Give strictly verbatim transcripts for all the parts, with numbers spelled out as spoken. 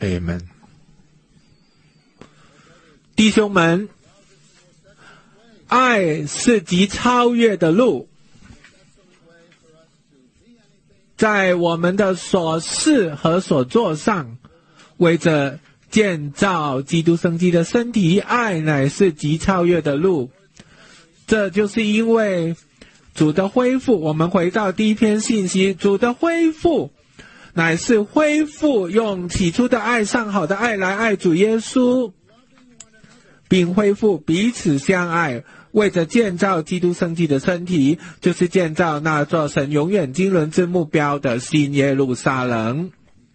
Amen。弟兄们，爱是极超越的路，在我们的所事和所做上，为着建造基督生机的身体，爱乃是极超越的路。这就是因为主的恢复，我们回到第一篇信息，主的恢复乃是恢复用起初的爱，上好的爱来爱主耶稣，并恢复彼此相爱，为着建造基督生机的身体，就是建造那座神永远经纶之目标的新耶路撒冷。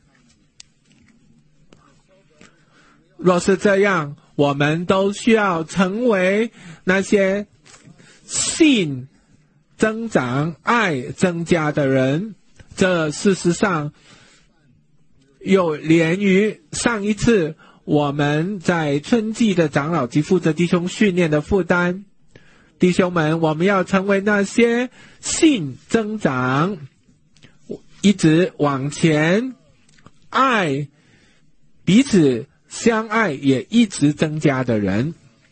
若是这样，我们都需要成为那些信增长、爱增加的人。这事实上有连于上一次我们在春季的长老及负责弟兄训练的负担。弟兄们，我们要成为那些信增长、一直往前、爱彼此相爱也一直增加的人。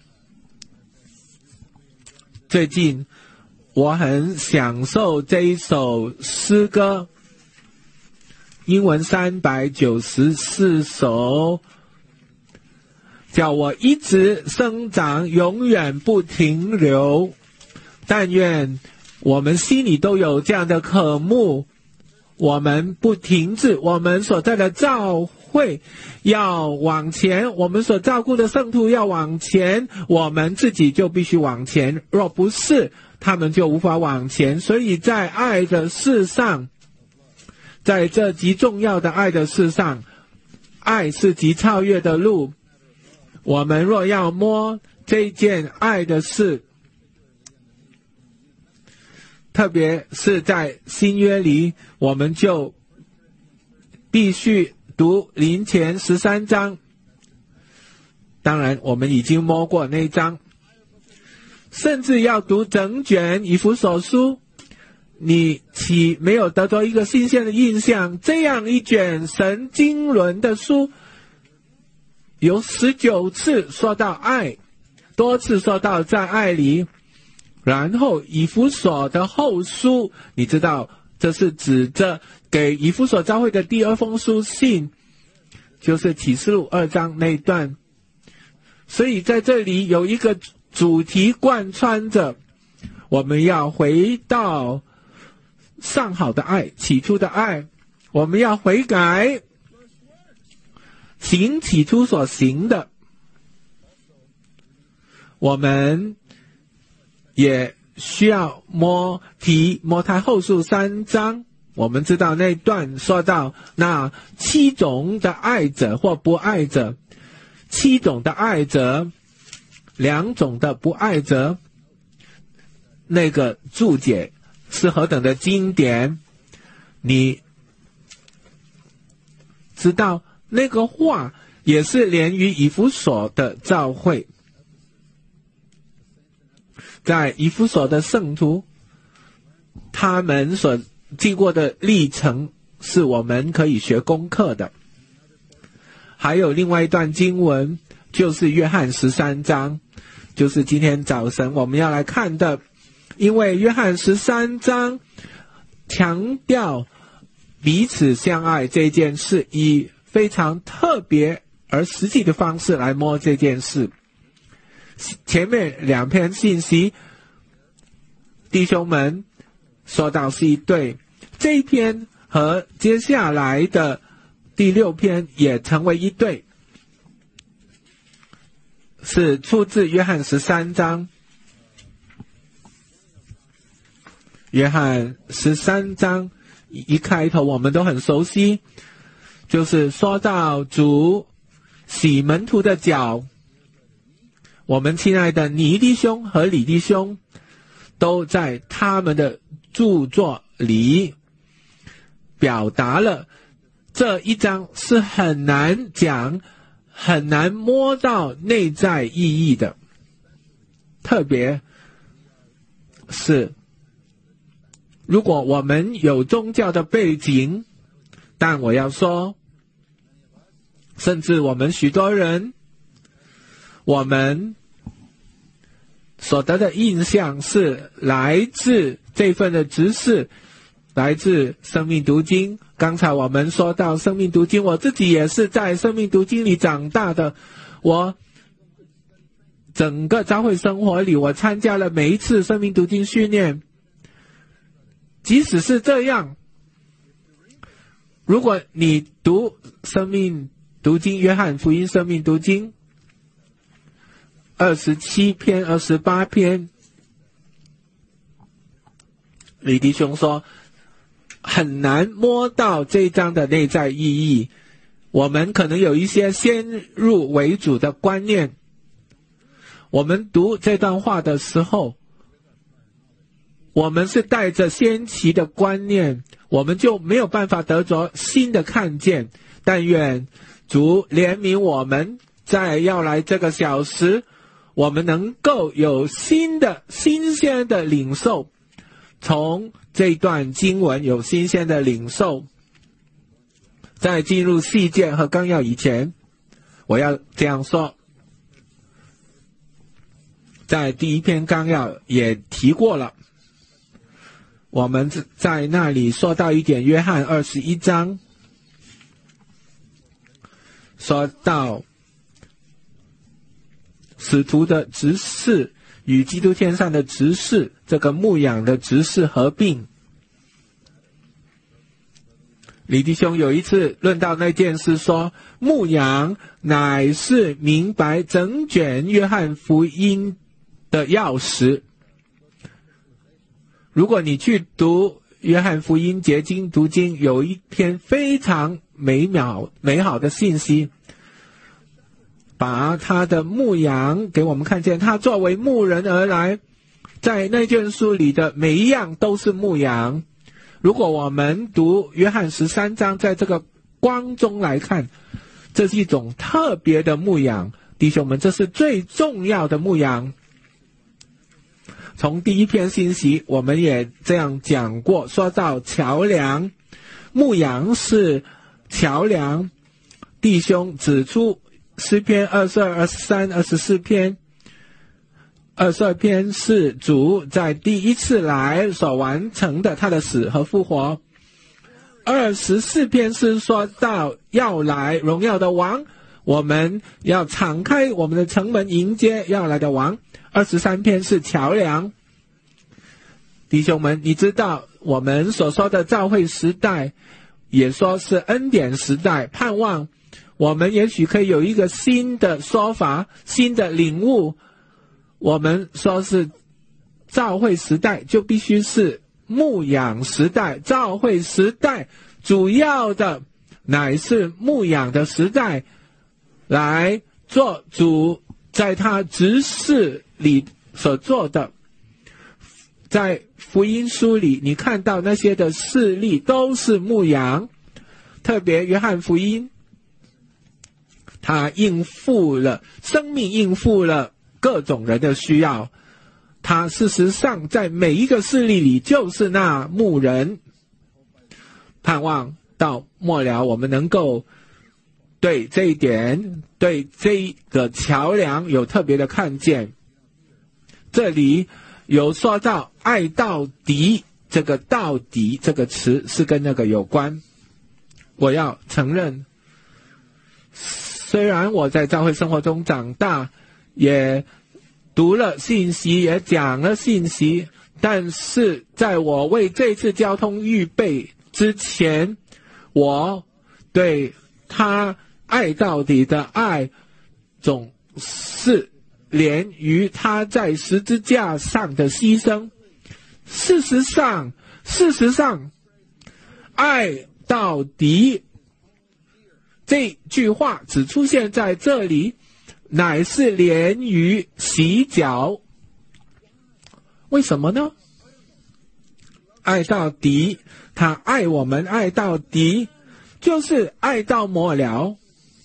最近我很享受这一首诗歌，英文三百九十四首，叫我一直生长，永远不停留。但愿我们心里都有这样的渴慕，我们不停止，我们所在的教会要往前，我们所照顾的圣徒要往前，我们自己就必须往前，若不是他们就无法往前。所以在爱的事上，在这极重要的爱的事上，爱是极超越的路。我们若要摸这件爱的事，特别是在新约里，我们就必须读林前十三章。当然我们已经摸过那一章，甚至要读整卷以弗所书，你岂没有得到一个新鲜的印象？这样一卷神经纶的书，有十九次说到爱，多次说到在爱里。然后以弗所的后书，你知道这是指着给以弗所教会的第二封书信，就是启示录二章那一段。所以在这里有一个主题贯穿着，我们要回到上好的爱，起初的爱，我们要悔改，行起初所行的。我们也需要摸提摩太后书三章，我们知道那段说到那七种的爱者或不爱者，七种的爱者，两种的不爱者，那个注解是何等的经典。你知道那个话也是连于以弗所的教会，在以弗所的圣徒，他们所经过的历程是我们可以学功课的。还有另外一段经文，就是约翰十三章，就是今天早晨我们要来看的。因为约翰十三章强调彼此相爱这件事，以非常特别而实际的方式来摸这件事。前面两篇信息弟兄们说到是一对，这一篇和接下来的第六篇也成为一对，是出自约翰十三章。约翰十三章一开头我们都很熟悉，就是说到主洗门徒的脚。我们亲爱的尼弟兄和李弟兄都在他们的著作里表达了这一章是很难讲，很难摸到内在意义的。特别是如果我们有宗教的背景，但我要说甚至我们许多人，我们所得的印象是来自这份的执事，来自生命读经。刚才我们说到生命读经，我自己也是在生命读经里长大的。我整个教会生活里，我参加了每一次生命读经训练。即使是这样，如果你读生命读经，约翰福音生命读经二十七篇、二十八篇，李弟兄说很难摸到这一章的内在意义。我们可能有一些先入为主的观念，我们读这段话的时候，我们是带着先期的观念，我们就没有办法得着新的看见。但愿主怜悯我们，在要来这个小时，我们能够有新的新鲜的领受，从这段经文有新鲜的领受。在进入细节和纲要以前，我要这样说，在第一篇纲要也提过了，我们在那里说到一点，约翰二十一章说到使徒的执事与基督天上的执事，这个牧养的执事合并。李弟兄有一次论到那件事说，牧养乃是明白整卷约翰福音的钥匙。如果你去读约翰福音结晶读经，有一篇非常美妙美好的信息，把他的牧养给我们看见，他作为牧人而来，在那卷书里的每一样都是牧养。如果我们读约翰十三章，在这个光中来看，这是一种特别的牧养，弟兄们，这是最重要的牧养。从第一篇信息我们也这样讲过，说到桥梁，牧养是桥梁。弟兄指出诗篇二十二、二十三、二十四篇，二十二篇是主在第一次来所完成的，他的死和复活。二十四篇是说到要来荣耀的王，我们要敞开我们的城门迎接要来的王。二十三篇是桥梁。弟兄们，你知道我们所说的教会时代，也说是恩典时代，盼望我们也许可以有一个新的说法，新的领悟。我们说是教会时代，就必须是牧养时代。教会时代主要的乃是牧养的时代，来做主在他执事里所做的。在福音书里你看到那些的事例都是牧养，特别约翰福音，他应付了生命，应付了各种人的需要，他事实上在每一个事例里就是那牧人。盼望到末了我们能够对这一点，对这个桥梁有特别的看见。这里有说到爱到底，这个到底这个词是跟那个有关。我要承认，虽然我在教会生活中长大，也读了信息，也讲了信息，但是在我为这次交通预备之前，我对他爱到底的爱总是连于他在十字架上的牺牲。事实上事实上爱到底这句话只出现在这里，乃是连于洗脚。为什么呢？爱到底，他爱我们爱到底，就是爱到末了。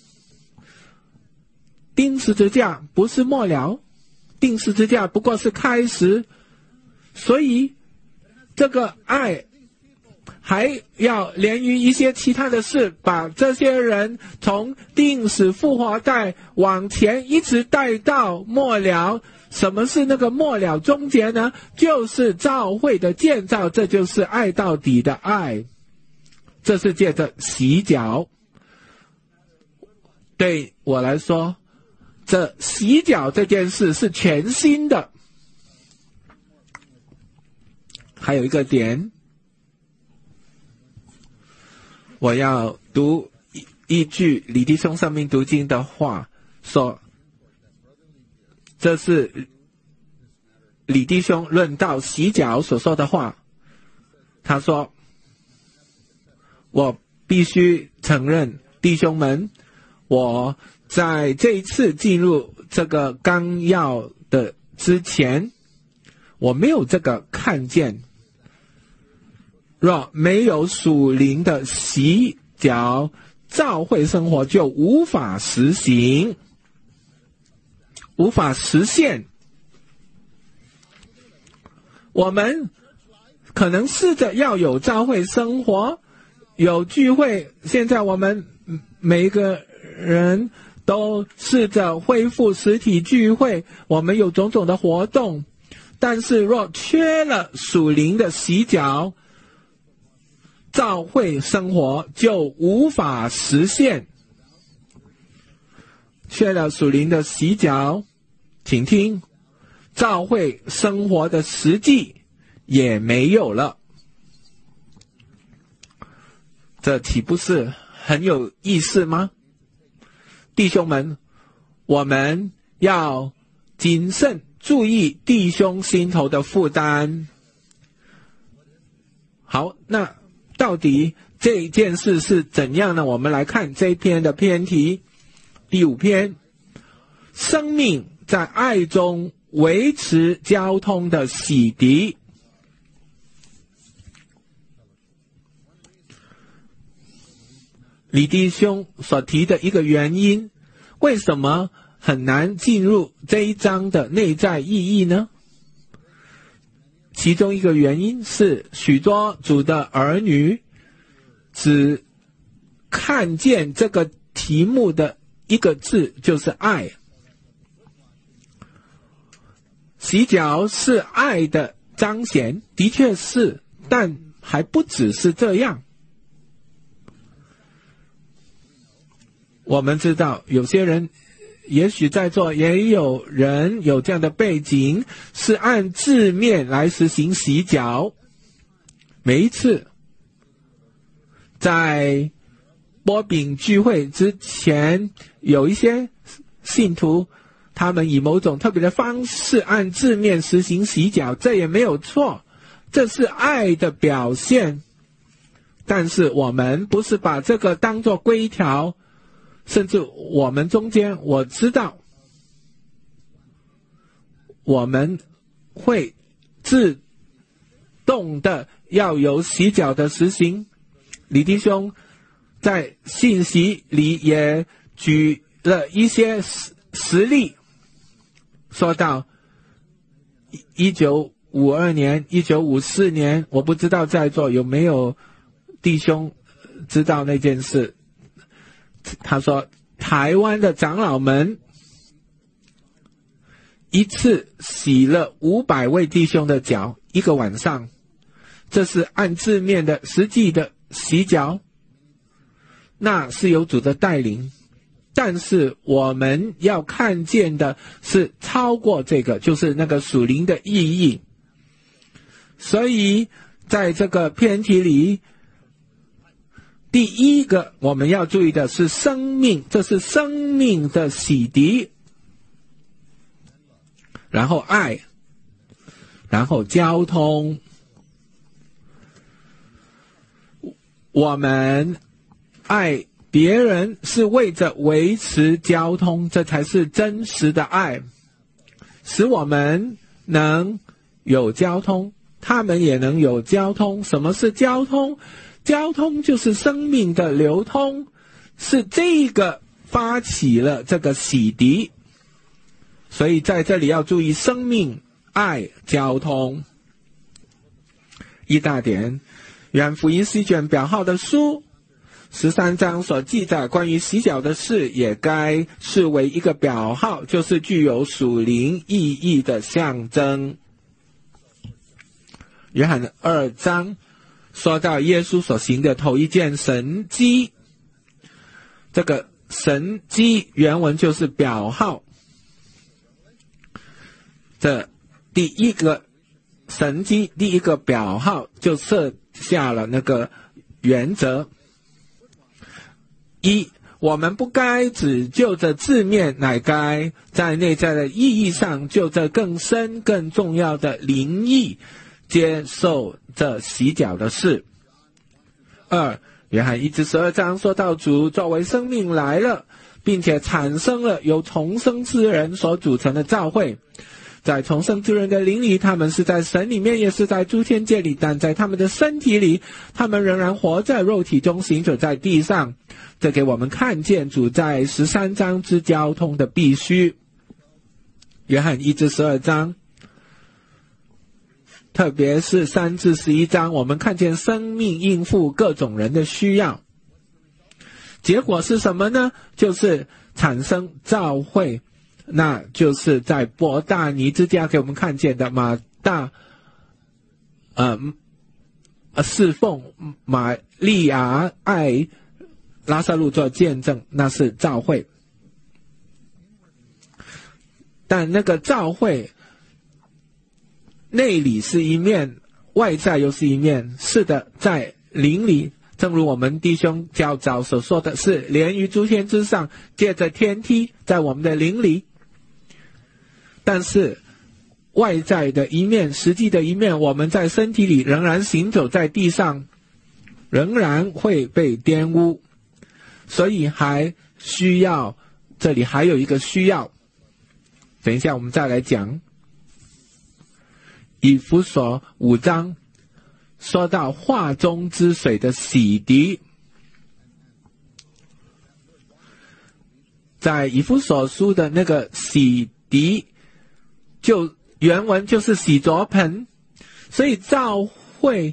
钉十字架不是末了，钉十字架不过是开始。所以这个爱还要连于一些其他的事，把这些人从定死复活带往前一直带到末了。什么是那个末了终结呢？就是教会的建造，这就是爱到底的爱。这是借着洗脚。对我来说，这洗脚这件事是全新的。还有一个点，我要读一句李弟兄生命读经的话，说这是李弟兄论到洗脚所说的话。他说，我必须承认，弟兄们，我在这一次进入这个纲要的之前，我没有这个看见。若没有属灵的洗脚，教会生活就无法实行，无法实现。我们可能试着要有教会生活，有聚会，现在我们每一个人都试着恢复实体聚会，我们有种种的活动，但是若缺了属灵的洗脚，教会生活就无法实现。缺了属灵的洗脚，请听，教会生活的实际也没有了。这岂不是很有意思吗？弟兄们，我们要谨慎注意弟兄心头的负担。好，那到底这件事是怎样呢？我们来看这一篇的篇题，第五篇，生命在爱中维持交通的洗涤。李弟兄所提的一个原因，为什么很难进入这一章的内在意义呢？其中一个原因是，许多主的儿女只看见这个题目的一个字，就是爱。洗脚是爱的彰显，的确是，但还不只是这样。我们知道有些人，也许在座也有人有这样的背景，是按字面来实行洗脚。每一次在擘饼聚会之前，有一些信徒他们以某种特别的方式按字面实行洗脚，这也没有错，这是爱的表现。但是我们不是把这个当作规条，甚至我们中间，我知道我们会自动的要有洗脚的实行。李弟兄在信息里也举了一些实例，说到一九五二年、一九五四年，我不知道在座有没有弟兄知道那件事。他说，台湾的长老们一次洗了五百位弟兄的脚，一个晚上，这是按字面的实际的洗脚，那是有主的带领。但是我们要看见的是超过这个，就是那个属灵的意义。所以在这个篇题里，第一个我们要注意的是生命，这是生命的洗涤，然后爱，然后交通。我们爱别人是为着维持交通，这才是真实的爱，使我们能有交通，他们也能有交通。什么是交通？交通就是生命的流通，是这个发起了这个洗涤。所以在这里要注意生命、爱、交通。一大点， 约翰福音是一卷表号的书，十三章所记载关于洗脚的事也该视为一个表号，就是具有属灵意义的象征。约翰二章说到耶稣所行的头一件神迹，这个神迹原文就是表号，这第一个神迹，第一个表号就设下了那个原则。一，我们不该只就着字面，乃该在内在的意义上就着更深更重要的灵意接受这洗脚的事。二，约翰一至十二章说到主作为生命来了，并且产生了由重生之人所组成的教会。在重生之人的灵里，他们是在神里面，也是在诸天界里，但在他们的身体里，他们仍然活在肉体中，行走在地上。这给我们看见主在十三章之交通的必须。约翰一至十二章，特别是三至十一章，我们看见生命应付各种人的需要。结果是什么呢？就是产生教会，那就是在伯大尼之家给我们看见的马大呃侍奉玛利亚爱拉撒路做见证，那是教会。但那个教会内里是一面，外在又是一面。是的，在灵里，正如我们弟兄较早所说的是，连于诸天之上，借着天梯在我们的灵里。但是外在的一面，实际的一面，我们在身体里仍然行走在地上，仍然会被玷污。所以还需要，这里还有一个需要，等一下我们再来讲。以弗所五章说到化中之水的洗涤，在以弗所书的那个洗涤，就原文就是洗濯盆，所以教会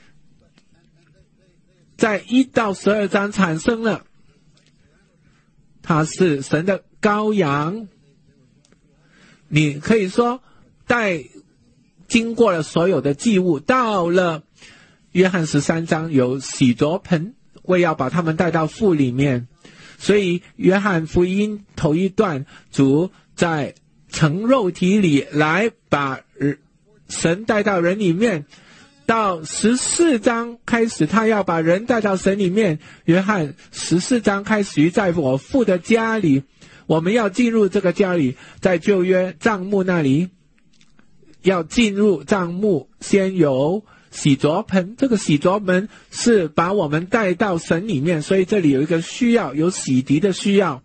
在一到十二章产生了，它是神的羔羊。你可以说带经过了所有的祭物，到了约翰十三章有洗濯盆，为要把他们带到父里面。所以约翰福音头一段，主在成肉体里来把神带到人里面，到十四章开始他要把人带到神里面。约翰十四章开始于在我父的家里，我们要进入这个家里，在旧约帐幕那里要进入帐幕，先有洗濯盆，这个洗濯盆是把我们带到神里面，所以这里有一个需要，有洗涤的需要。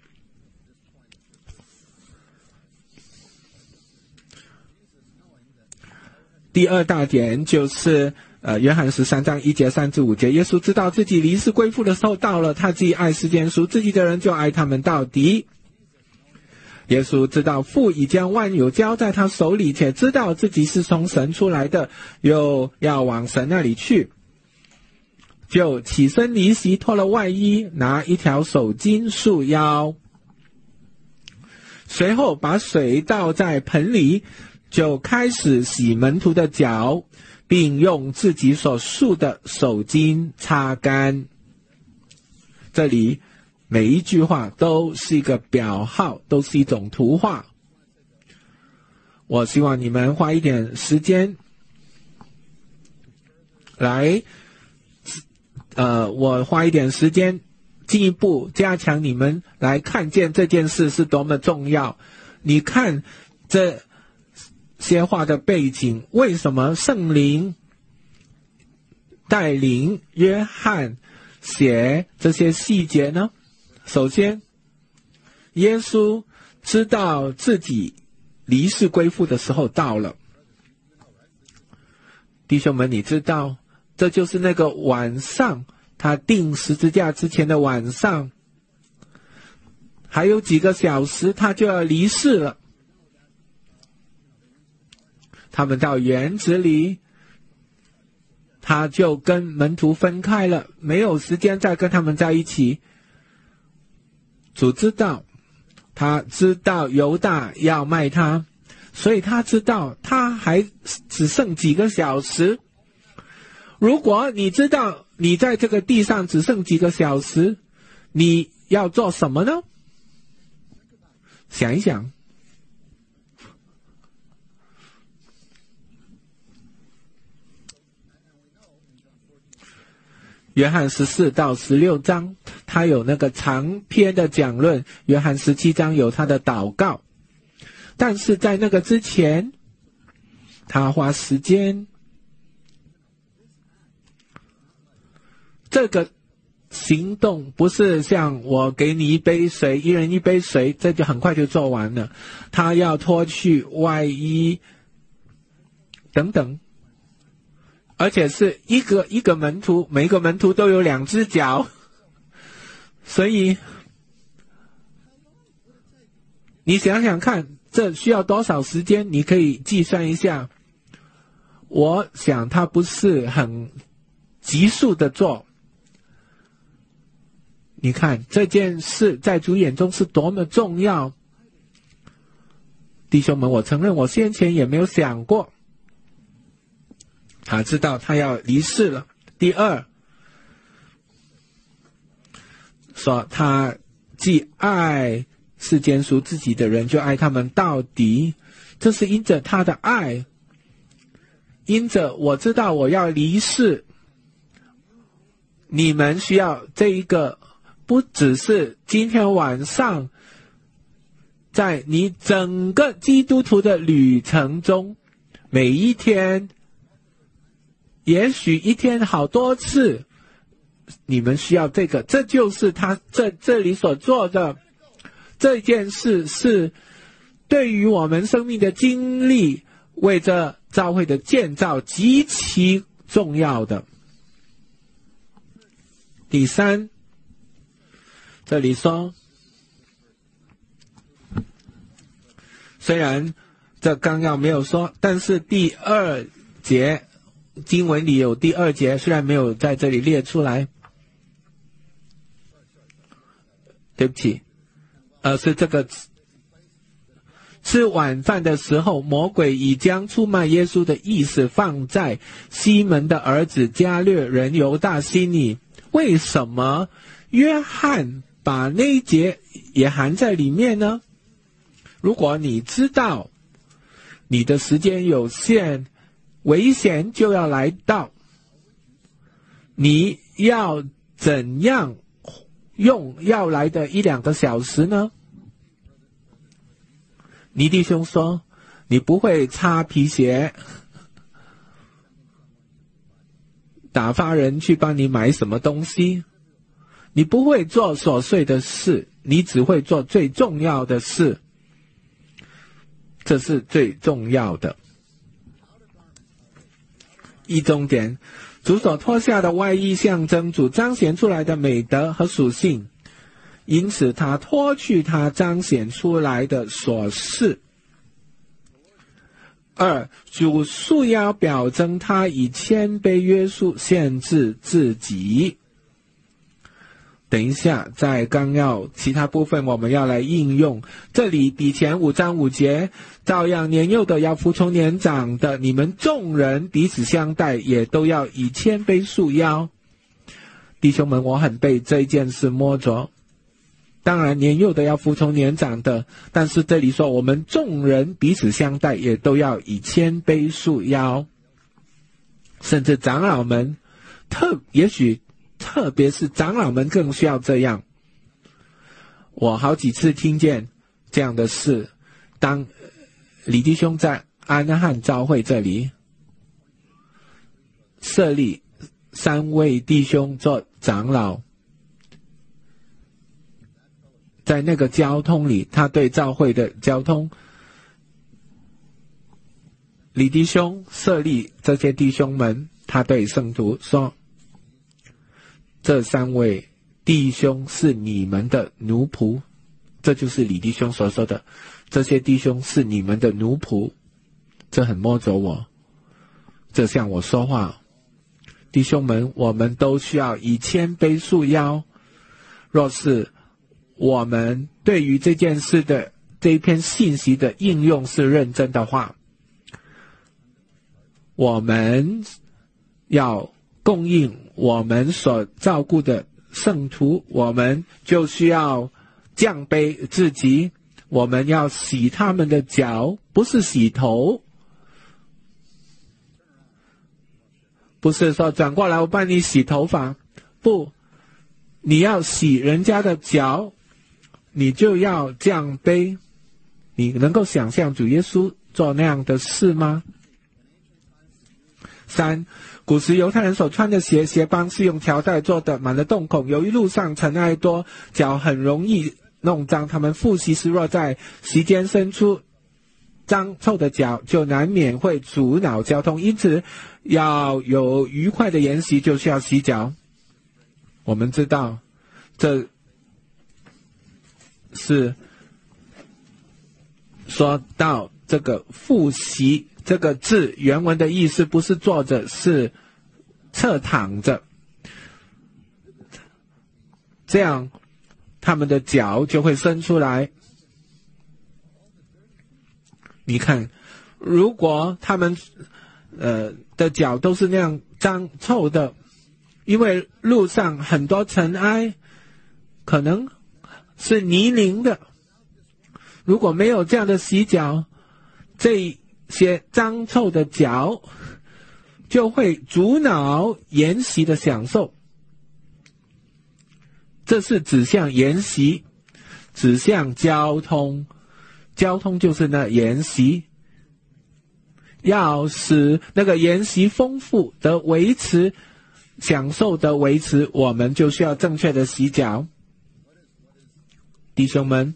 第二大点就是呃，约翰十三章一节三至五节，耶稣知道自己离世归父的时候到了，他既爱世间属自己的人，就爱他们到底。耶稣知道父已将万有交在他手里，且知道自己是从神出来的，又要往神那里去，就起身离席，脱了外衣，拿一条手巾束腰，随后把水倒在盆里，就开始洗门徒的脚，并用自己所束的手巾擦干。这里每一句话都是一个表号，都是一种图画。我希望你们花一点时间来，呃，我花一点时间进一步加强你们来看见这件事是多么重要。你看这些话的背景，为什么圣灵带领约翰写这些细节呢？首先，耶稣知道自己离世归父的时候到了。弟兄们，你知道，这就是那个晚上，他钉十字架之前的晚上，还有几个小时他就要离世了。他们到园子里， 他就跟门徒分开了，没有时间再跟他们在一起。主知道，他知道犹大要卖他，所以他知道他还只剩几个小时。如果你知道你在这个地上只剩几个小时，你要做什么呢？想一想。约翰十四到十六章，他有那个长篇的讲论。约翰十七章有他的祷告，但是在那个之前，他花时间，这个行动不是像我给你一杯水，一人一杯水，这就很快就做完了。他要脱去外衣等等，而且是一个一个门徒，每一个门徒都有两只脚，所以你想想看，这需要多少时间？你可以计算一下。我想他不是很急速的做。你看这件事在主眼中是多么重要。弟兄们，我承认我先前也没有想过。他知道他要离世了。第二，说他既爱世间属自己的人，就爱他们到底。这是因着他的爱，因着我知道我要离世，你们需要这一个，不只是今天晚上，在你整个基督徒的旅程中，每一天，也许一天好多次，你们需要这个。这就是他这这里所做的这件事，是对于我们生命的经历，为着教会的建造极其重要的。第三，这里说，虽然这纲要没有说，但是第二节经文里有第二节，虽然没有在这里列出来，对不起，而是这个吃晚饭的时候，魔鬼已将出卖耶稣的意思放在西门的儿子加略人犹大心里。为什么约翰把那一节也含在里面呢？如果你知道你的时间有限，危险就要来到，你要怎样用要来的一两个小时呢？尼弟兄说，你不会擦皮鞋，打发人去帮你买什么东西，你不会做琐碎的事，你只会做最重要的事，这是最重要的。一重点，主所脱下的外衣象征主彰显出来的美德和属性，因此他脱去他彰显出来的琐事。二，主束腰表征他以谦卑约束限制自己。等一下在纲要其他部分我们要来应用，这里比前五章五节，照样年幼的要服从年长的，你们众人彼此相待，也都要以谦卑束腰。弟兄们，我很被这件事摸着。当然年幼的要服从年长的，但是这里说我们众人彼此相待，也都要以谦卑束腰。甚至长老们特也许特别是长老们更需要这样。我好几次听见这样的事，当李弟兄在安汉教会这里设立三位弟兄做长老，在那个交通里，他对教会的交通，李弟兄设立这些弟兄们，他对圣徒说，这三位弟兄是你们的奴仆，这就是李弟兄所说的，这些弟兄是你们的奴仆。这很摸着我，这像我说话， 弟兄们，我们都需要以谦卑束腰。若是我们对于这件事的这一篇信息的应用是认真的话，我们要供应我们所照顾的圣徒，我们就需要降卑自己，我们要洗他们的脚，不是洗头，不是说转过来我帮你洗头发，不，你要洗人家的脚，你就要降卑。你能够想象主耶稣做那样的事吗？三，古时犹太人所穿的鞋，鞋帮是用条带做的，满了洞孔，由于路上尘埃多，脚很容易弄脏，他们复习时若在席间伸出脏臭的脚，就难免会阻挠交通，因此要有愉快的筵席就需要洗脚。我们知道这是说到这个复习这个字原文的意思，不是坐着，是侧躺着，这样他们的脚就会伸出来。你看，如果他们呃的脚都是那样脏臭的，因为路上很多尘埃，可能是泥泞的，如果没有这样的洗脚，这些脏臭的脚就会阻挠筵席的享受。这是指向筵席，指向交通，交通就是那筵席，要使那个筵席丰富的维持，享受的维持，我们就需要正确的洗脚。弟兄们，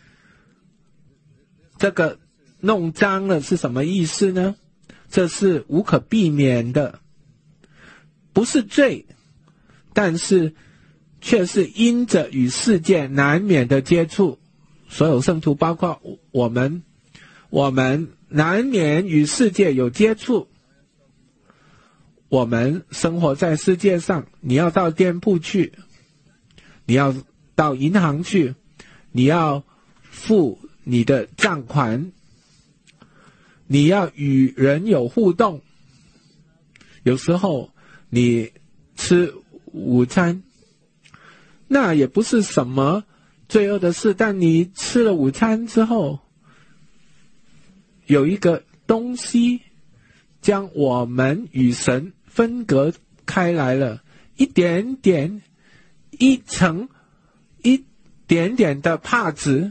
这个弄脏了是什么意思呢？这是无可避免的，不是罪，但是却是因着与世界难免的接触。所有圣徒包括我们，我们难免与世界有接触。我们生活在世界上，你要到店铺去，你要到银行去，你要付你的账款，你要与人有互动。有时候你吃午餐，那也不是什么罪恶的事，但你吃了午餐之后，有一个东西将我们与神分隔开来了，一点点，一层一点点的帕子。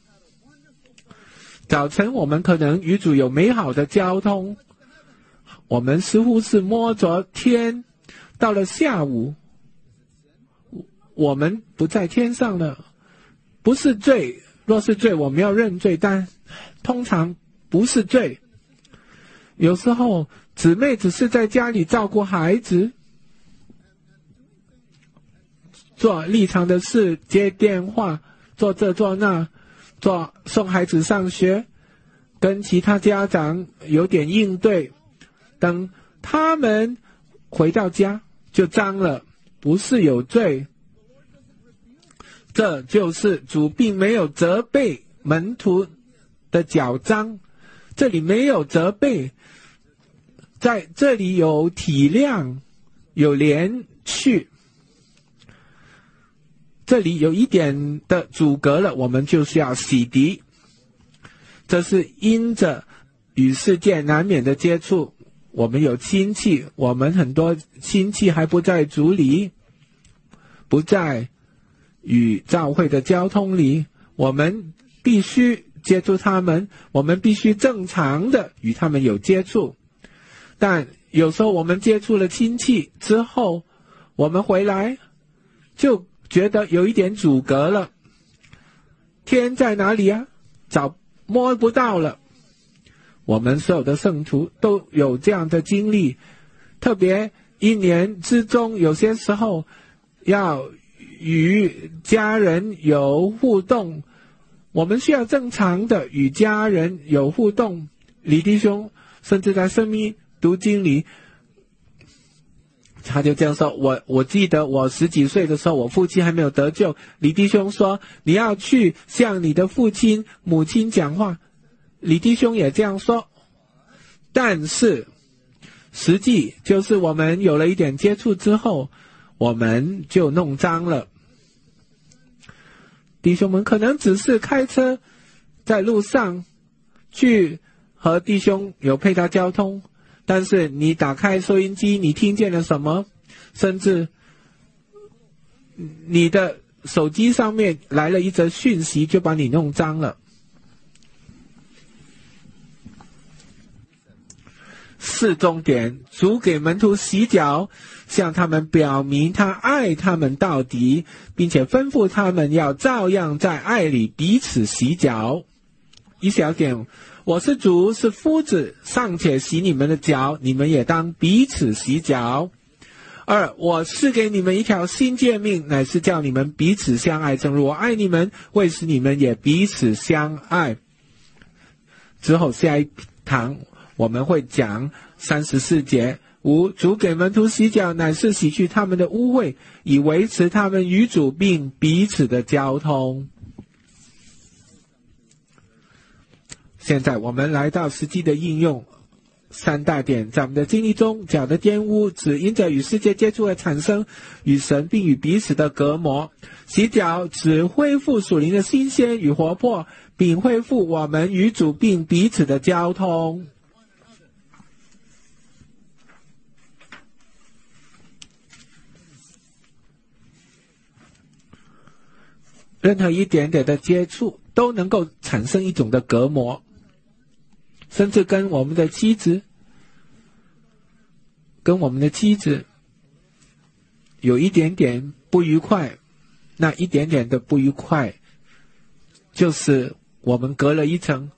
早晨我们可能与主有美好的交通，我们似乎是摸着天，到了下午我们不在天上了，不是罪，若是罪我们要认罪，但通常不是罪。有时候姊妹只是在家里照顾孩子，做日常的事，接电话，做这做那，做送孩子上学，跟其他家长有点应对，等他们回到家就脏了，不是有罪。这就是主并没有责备门徒的脚脏，这里没有责备，在这里有体谅，有怜恤。这里有一点的阻隔了，我们就是要洗涤。这是因着与世界难免的接触，我们有亲戚，我们很多亲戚还不在主里，不在与教会的交通里，我们必须接触他们，我们必须正常的与他们有接触。但有时候我们接触了亲戚之后，我们回来就觉得有一点阻隔了，天在哪里啊？找摸不到了。我们所有的圣徒都有这样的经历，特别一年之中有些时候要与家人有互动，我们需要正常的与家人有互动。李弟兄甚至在生命读经里他就这样说，我我记得我十几岁的时候，我父亲还没有得救。李弟兄说，你要去向你的父亲母亲讲话。李弟兄也这样说，但是实际就是我们有了一点接触之后，我们就弄脏了。弟兄们可能只是开车在路上去和弟兄有配搭交通，但是你打开收音机，你听见了什么？甚至你的手机上面来了一则讯息，就把你弄脏了。四重点，主给门徒洗脚，向他们表明他爱他们到底，并且吩咐他们要照样在爱里彼此洗脚。一小点，我是主，是夫子，尚且洗你们的脚，你们也当彼此洗脚。二，我是给你们一条新诫命，乃是叫你们彼此相爱，正如我爱你们，为使你们也彼此相爱。之后下一堂我们会讲三十四节。五，主给门徒洗脚，乃是洗去他们的污秽，以维持他们与主并彼此的交通。现在我们来到实际的应用。三大点，在我们的经历中，脚的玷污只因着与世界接触而产生，与神并与彼此的隔膜。洗脚只恢复属灵的新鲜与活泼，并恢复我们与主并彼此的交通。任何一点点的接触都能够产生一种的隔膜，甚至跟我们的妻子跟我们的妻子有一点点不愉快，那一点点的不愉快就是我们隔了一层。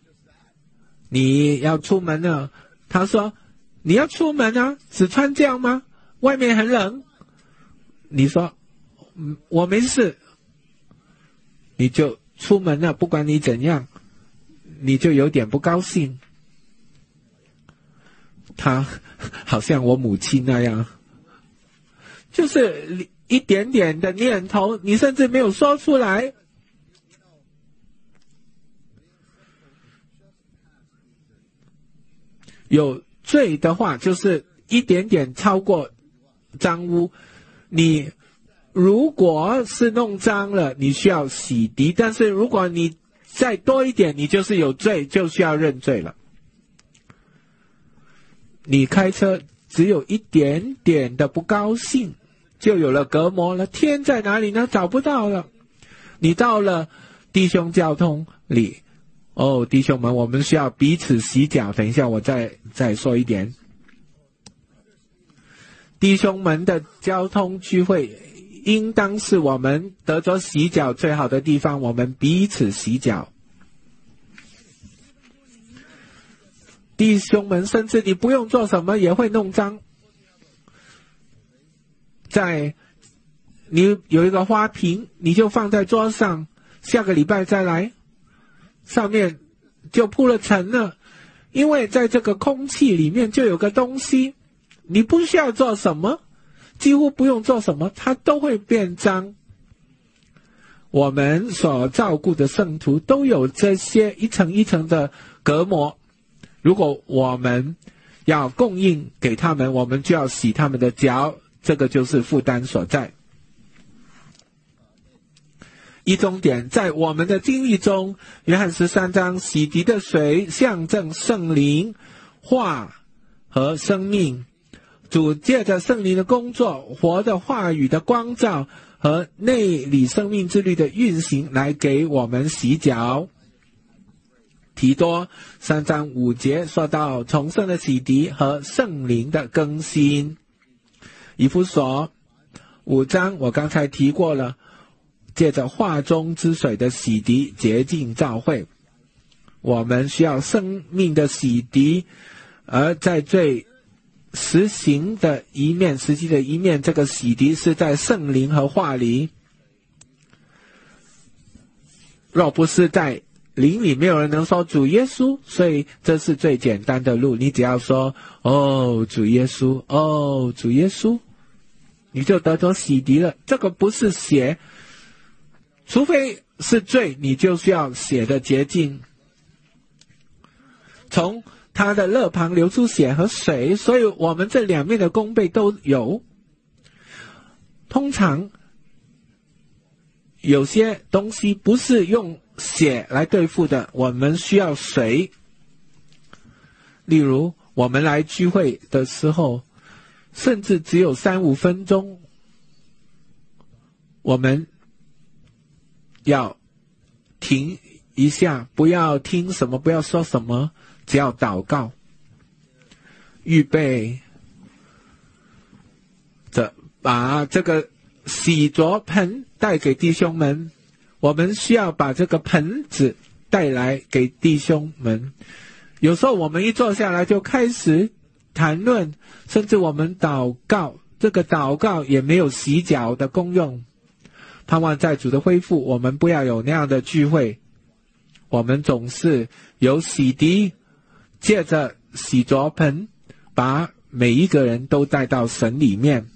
你要出门了，他说你要出门啊，只穿这样吗？外面很冷。你说嗯，我没事，你就出门了，不管你怎样，你就有点不高兴。他好像我母亲那样，就是一点点的念头，你甚至没有说出来。有罪的话，就是一点点超过脏污。你如果是弄脏了，你需要洗涤，但是如果你再多一点，你就是有罪，就需要认罪了。你开车只有一点点的不高兴，就有了隔膜了。天在哪里呢？找不到了。你到了弟兄交通里，哦，弟兄们，我们需要彼此洗脚。等一下我再再说一点。弟兄们的交通聚会应当是我们得着洗脚最好的地方，我们彼此洗脚。弟兄们，甚至你不用做什么也会弄脏。在你有一个花瓶，你就放在桌上，下个礼拜再来，上面就铺了尘了。因为在这个空气里面就有个东西，你不需要做什么，几乎不用做什么，它都会变脏。我们所照顾的圣徒都有这些一层一层的隔膜。如果我们要供应给他们，我们就要洗他们的脚，这个就是负担所在。一重点，在我们的经历中，约翰十三章，洗涤的水象征圣灵、话和生命。主借着圣灵的工作，活的话语的光照和内里生命之律的运行，来给我们洗脚。提多三章五节说到重生的洗涤和圣灵的更新。以弗所五章我刚才提过了，借着话中之水的洗涤洁净教会。我们需要生命的洗涤，而在最实行的一面，实际的一面，这个洗涤是在圣灵和话里。若不是在灵里没有人能说主耶稣，所以这是最简单的路。你只要说哦主耶稣，哦主耶稣，你就得着洗涤了。这个不是血，除非是罪，你就需要血的洁净。从他的肋旁流出血和水，所以我们这两面的弓背都有。通常有些东西不是用血来对付的，我们需要水。例如我们来聚会的时候，甚至只有三五分钟，我们要停一下，不要听什么，不要说什么，只要祷告，预备着把这个洗濯盆带给弟兄们。我们需要把这个盆子带来给弟兄们。有时候我们一坐下来就开始谈论，甚至我们祷告，这个祷告也没有洗脚的功用。盼望在主的恢复，我们不要有那样的聚会。我们总是有洗涤，借着洗濯盆把每一个人都带到神里面。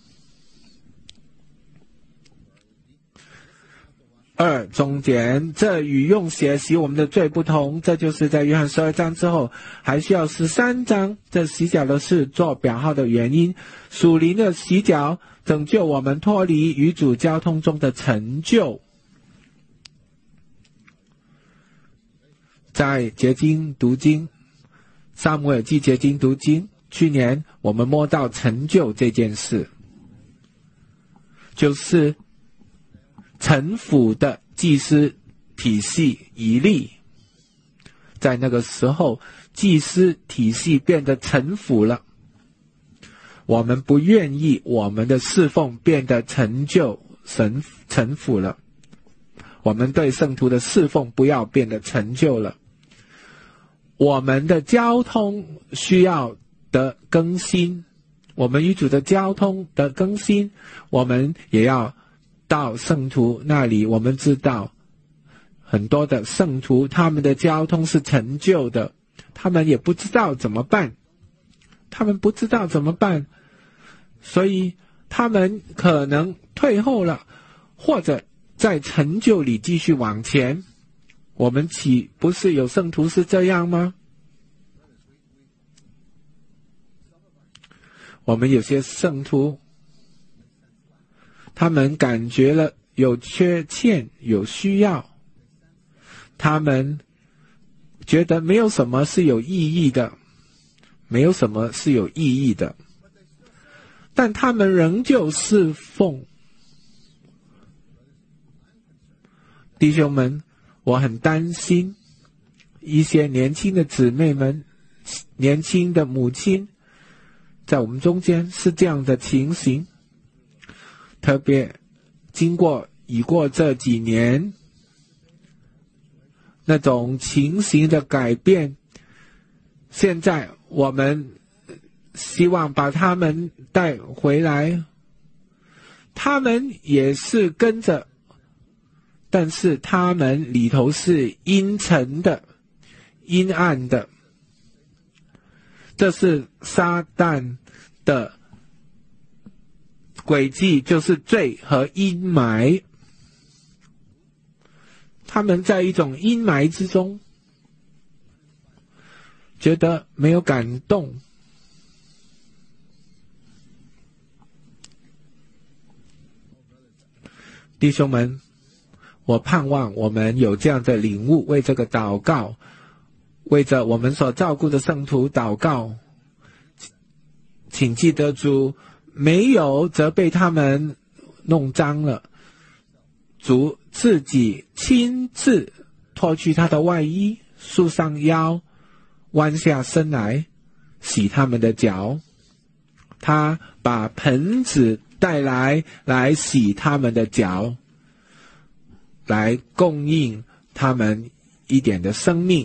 二，中间，这与用血洗我们的罪不同，这就是在约翰十二章之后还需要十三章，这洗脚的事做表号的原因。属灵的洗脚拯救我们脱离与主交通中的成就。在结经读经，撒母耳记结经读经，去年我们摸到成就这件事，就是臣服的祭司体系以利。在那个时候，祭司体系变得臣服了。我们不愿意我们的侍奉变得成就神臣服了，我们对圣徒的侍奉不要变得成就了。我们的交通需要的更新，我们与主的交通的更新，我们也要到圣徒那里。我们知道很多的圣徒他们的交通是陈旧的，他们也不知道怎么办，他们不知道怎么办，所以他们可能退后了，或者在陈旧里继续往前。我们岂不是有圣徒是这样吗？我们有些圣徒，他们感觉了有缺欠，有需要，他们觉得没有什么是有意义的，没有什么是有意义的，但他们仍旧侍奉。弟兄们，我很担心一些年轻的姊妹们，年轻的母亲在我们中间是这样的情形，特别经过已过这几年，那种情形的改变，现在我们希望把他们带回来。他们也是跟着，但是他们里头是阴沉的，阴暗的。这是撒旦的诡计，就是罪和阴霾。他们在一种阴霾之中，觉得没有感动。弟兄们，我盼望我们有这样的领悟，为这个祷告，为着我们所照顾的圣徒祷告。请记得主没有责备他们弄脏了，主自己亲自脱去他的外衣，束上腰，弯下身来洗他们的脚。他把盆子带来，来洗他们的脚，来供应他们一点的生命。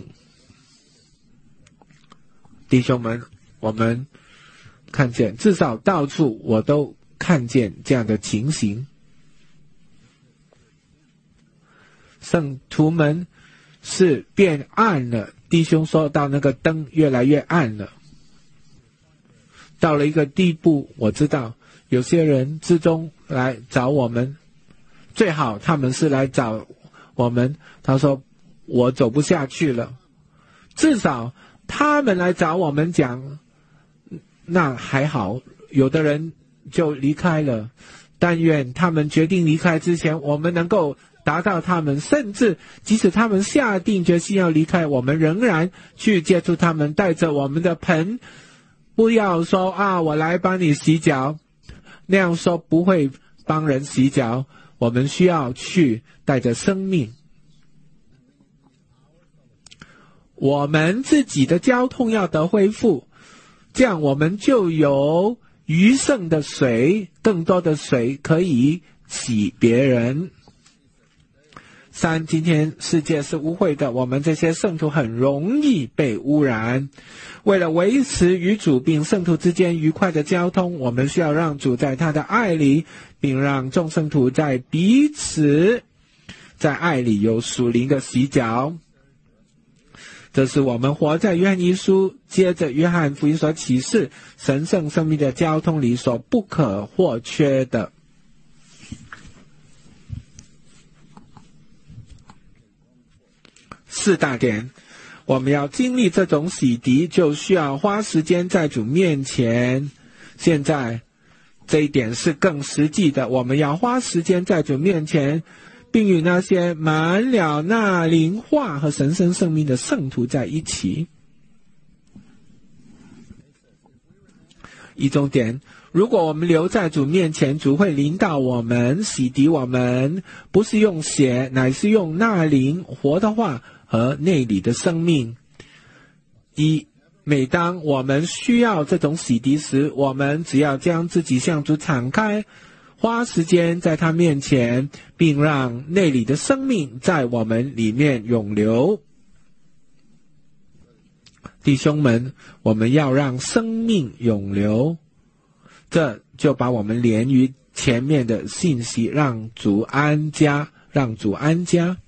弟兄们，我们看见，至少到处我都看见这样的情形。圣徒们是变暗了。弟兄说到那个灯越来越暗了，到了一个地步，我知道有些人之中来找我们，最好他们是来找我们，他说我走不下去了，至少他们来找我们讲，那还好，有的人就离开了，但愿他们决定离开之前，我们能够达到他们，甚至即使他们下定决心要离开，我们仍然去接触他们，带着我们的盆，不要说啊我来帮你洗脚，那样说不会帮人洗脚，我们需要去带着生命。我们自己的交通要得恢复，这样我们就有余剩的水，更多的水可以洗别人。三，今天世界是污秽的，我们这些圣徒很容易被污染。为了维持与主并圣徒之间愉快的交通，我们需要让主在他的爱里，并让众圣徒在彼此在爱里有属灵的洗脚。这是我们活在约翰一书接着约翰福音所启示神圣生命的交通里所不可或缺的。四大点，我们要经历这种洗涤，就需要花时间在主面前。现在这一点是更实际的，我们要花时间在主面前，并与那些满了那灵化和神圣生命的圣徒在一起。一重点，如果我们留在主面前，主会领导我们，洗涤我们，不是用血，乃是用那灵活的话和内里的生命。一，每当我们需要这种洗涤时，我们只要将自己向主敞开，花时间在他面前，并让内里的生命在我们里面涌流。弟兄们，我们要让生命涌流，这就把我们连于前面的信息，让主安家，让主安家。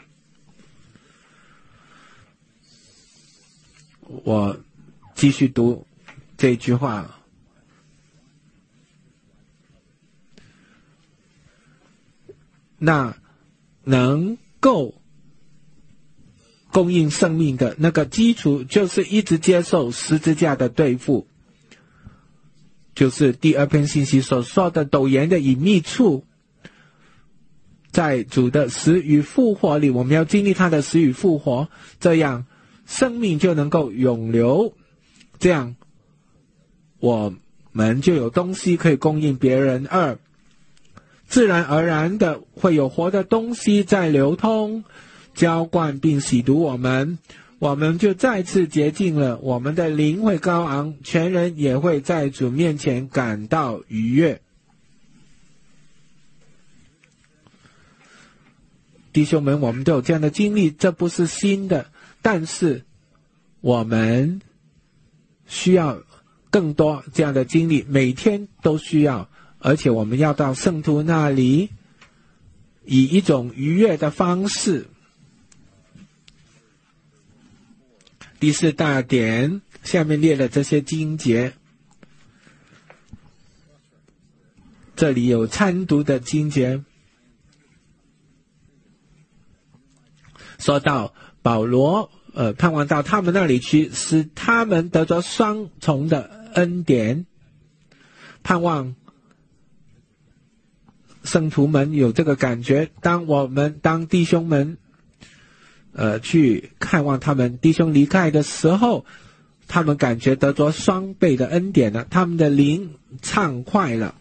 我继续读这句话。那能够供应生命的那个基础，就是一直接受十字架的对付，就是第二篇信息所说的陡岩的隐秘处。在主的死与复活里，我们要经历他的死与复活，这样生命就能够涌流，这样我们就有东西可以供应别人。二，自然而然的会有活的东西在流通，浇灌并洗涤我们，我们就再次洁净了，我们的灵会高昂，全人也会在主面前感到愉悦。弟兄们，我们都有这样的经历，这不是新的，但是我们需要更多这样的经历，每天都需要，而且我们要到圣徒那里，以一种愉悦的方式。第四大点，下面列了这些经节，这里有参读的经节，说到保罗呃，盼望到他们那里去，使他们得着双重的恩典，盼望圣徒们有这个感觉。当我们当弟兄们呃去看望他们弟兄离开的时候，他们感觉得着双倍的恩典了，他们的灵畅快了。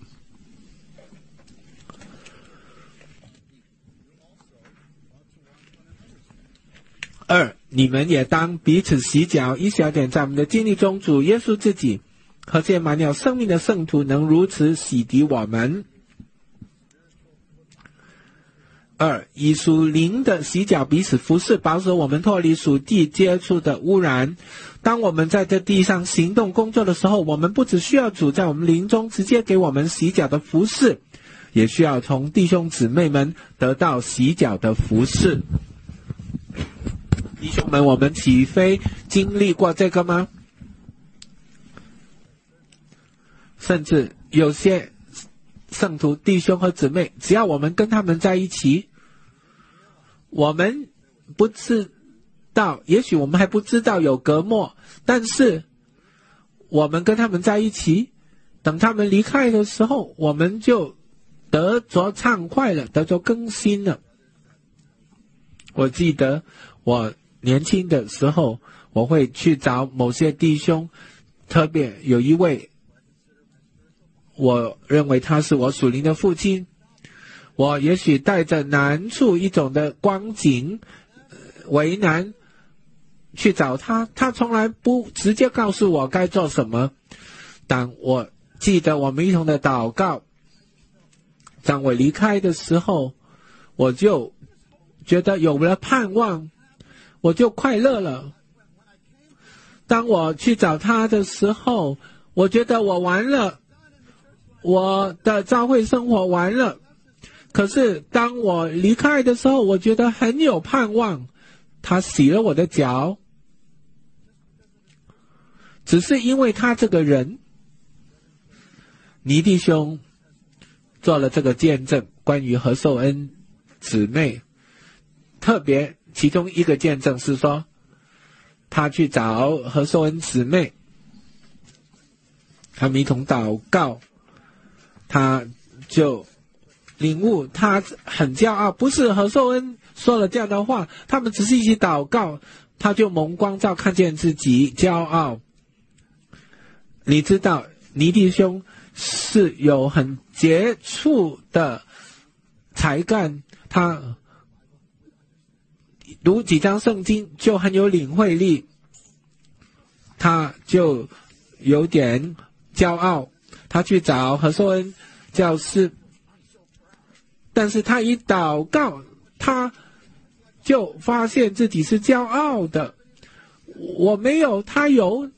二，你们也当彼此洗脚。一小点，在我们的经历中，主耶稣自己和这满了生命的圣徒能如此洗涤我们。二，以属灵的洗脚彼此服侍，保守我们脱离属地接触的污染。当我们在这地上行动工作的时候，我们不只需要主在我们灵中直接给我们洗脚的服侍，也需要从弟兄姊妹们得到洗脚的服侍。 弟兄们，我们岂非经历过这个吗？甚至有些圣徒弟兄和姊妹，只要我们跟他们在一起，我们不知道，也许我们还不知道有隔膜，但是我们跟他们在一起，等他们离开的时候，我们就得着畅快了，得着更新了。我记得我年轻的时候，我会去找某些弟兄，特别有一位，我认为他是我属灵的父亲，我也许带着难处一种的光景、呃、为难去找他，他从来不直接告诉我该做什么。当我记得我们一同的祷告，当我离开的时候，我就觉得有了盼望，我就快乐了。当我去找他的时候，我觉得我完了，我的教会生活完了。可是当我离开的时候，我觉得很有盼望，他洗了我的脚，只是因为他这个人。倪弟兄做了这个见证，关于何寿恩姊妹，特别其中一个见证是说，他去找何寿恩姊妹，他们一同祷告，他就领悟，他很骄傲，不是何寿恩说了这样的话，他们只是一起祷告，他就蒙光照，看见自己骄傲。你知道倪弟兄是有很杰出的才干，他读几章圣经就很有领会力，他就有点骄傲，他去找何寿恩教师，但是他一祷告，他就发现自己是骄傲的。我没有，他有，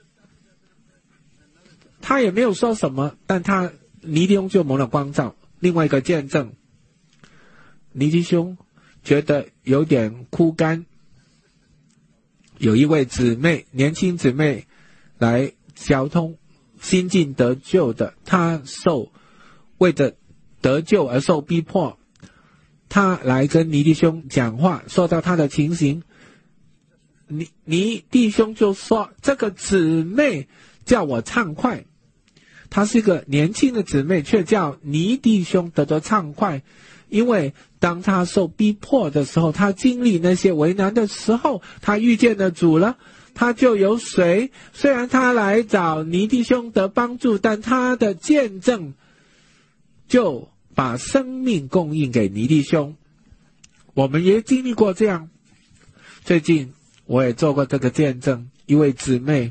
他也没有说什么，但他倪弟兄就蒙了光照。另外一个见证，倪弟兄觉得有点枯干，有一位姊妹，年轻姊妹来交通，新进得救的，他受为着得救而受逼迫，他来跟倪弟兄讲话，说到他的情形，倪倪弟兄就说，这个姊妹叫我畅快，她是一个年轻的姊妹，却叫倪弟兄得着畅快，因为当他受逼迫的时候，他经历那些为难的时候，他遇见了主了，他就有水。虽然他来找倪弟兄的帮助，但他的见证就把生命供应给倪弟兄。我们也经历过这样，最近我也做过这个见证，一位姊妹，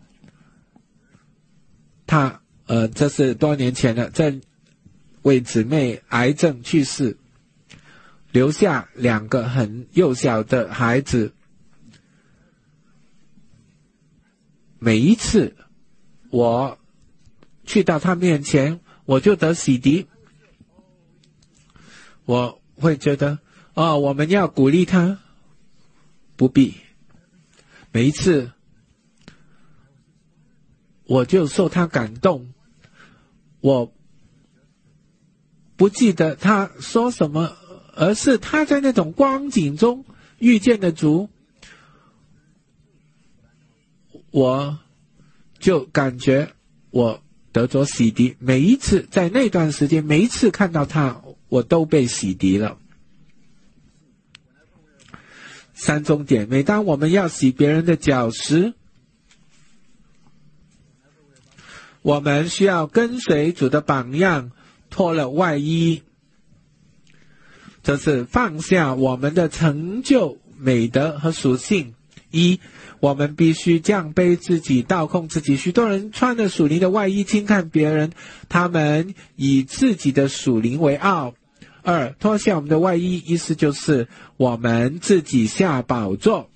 她呃，这是多年前了，这位姊妹癌症去世，留下两个很幼小的孩子。每一次我去到她面前，我就得洗涤，我会觉得哦，我们要鼓励她，不必。每一次我就受她感动，我不记得她说什么，而是她在那种光景中遇见了主，我就感觉我得着洗涤。每一次在那段时间，每一次看到她，我都被洗涤了。三重点，每当我们要洗别人的脚时，我们需要跟随主的榜样，脱了外衣，这是放下我们的成就、美德和属性。一，我们必须降卑自己，倒空自己。许多人穿了属灵的外衣，轻看别人，他们以自己的属灵为傲。二，脱下我们的外衣，意思就是我们自己下宝座。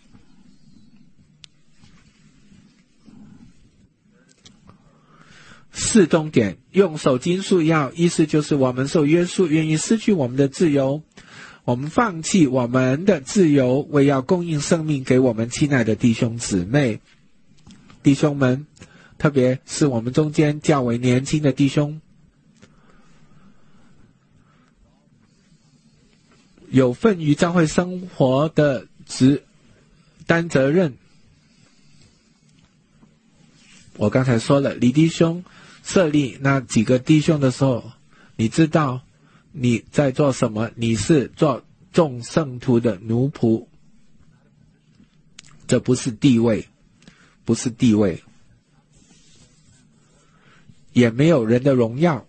四重点，用手金束腰，意思就是我们受约束，愿意失去我们的自由。 我们放弃我们的自由，为要供应生命给我们亲爱的弟兄姊妹。弟兄们，特别是我们中间较为年轻的弟兄，有份于教会生活的职担责任。我刚才说了，李弟兄设立那几个弟兄的时候，你知道你在做什么？你是做众圣徒的奴仆，这不是地位，不是地位，也没有人的荣耀。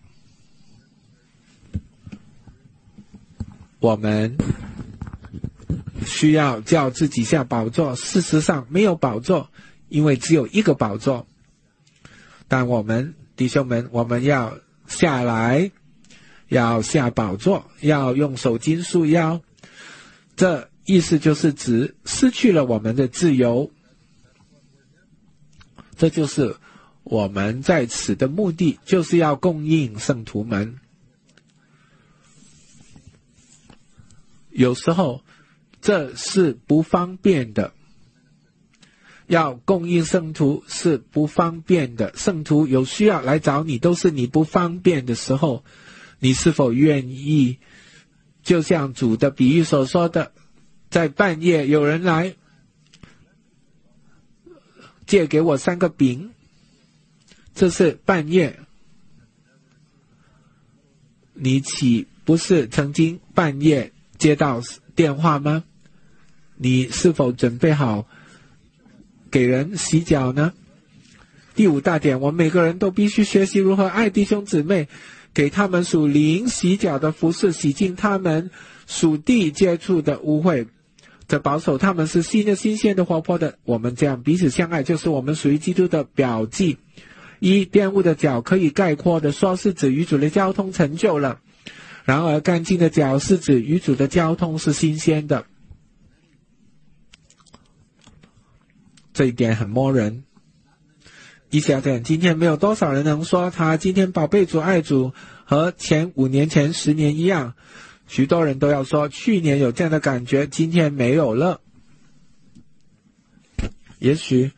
我们需要叫自己下宝座，事实上没有宝座，因为只有一个宝座。但我们弟兄们，我们要下来，要下宝座，要用手巾束腰，这意思就是指失去了我们的自由。这就是我们在此的目的，就是要供应圣徒们。有时候这是不方便的，要供应圣徒是不方便的。圣徒有需要来找你，都是你不方便的时候，你是否愿意就像主的比喻所说的，在半夜有人来借给我三个饼，这是半夜，你岂不是曾经半夜接到电话吗？你是否准备好给人洗脚呢？第五大点，我们每个人都必须学习如何爱弟兄姊妹，给他们属灵洗脚的服事，洗净他们属地接触的污秽，这保守他们是新的、新鲜的、活泼的。我们这样彼此相爱，就是我们属于基督的表记。一，玷污的脚可以概括的说是指与主的交通成就了，然而干净的脚是指与主的交通是新鲜的。这一点很摸人。一小点，今天没有多少人能说他今天宝贝主爱主和前五年前十年一样，许多人都要说去年有这样的感觉，今天没有了。也许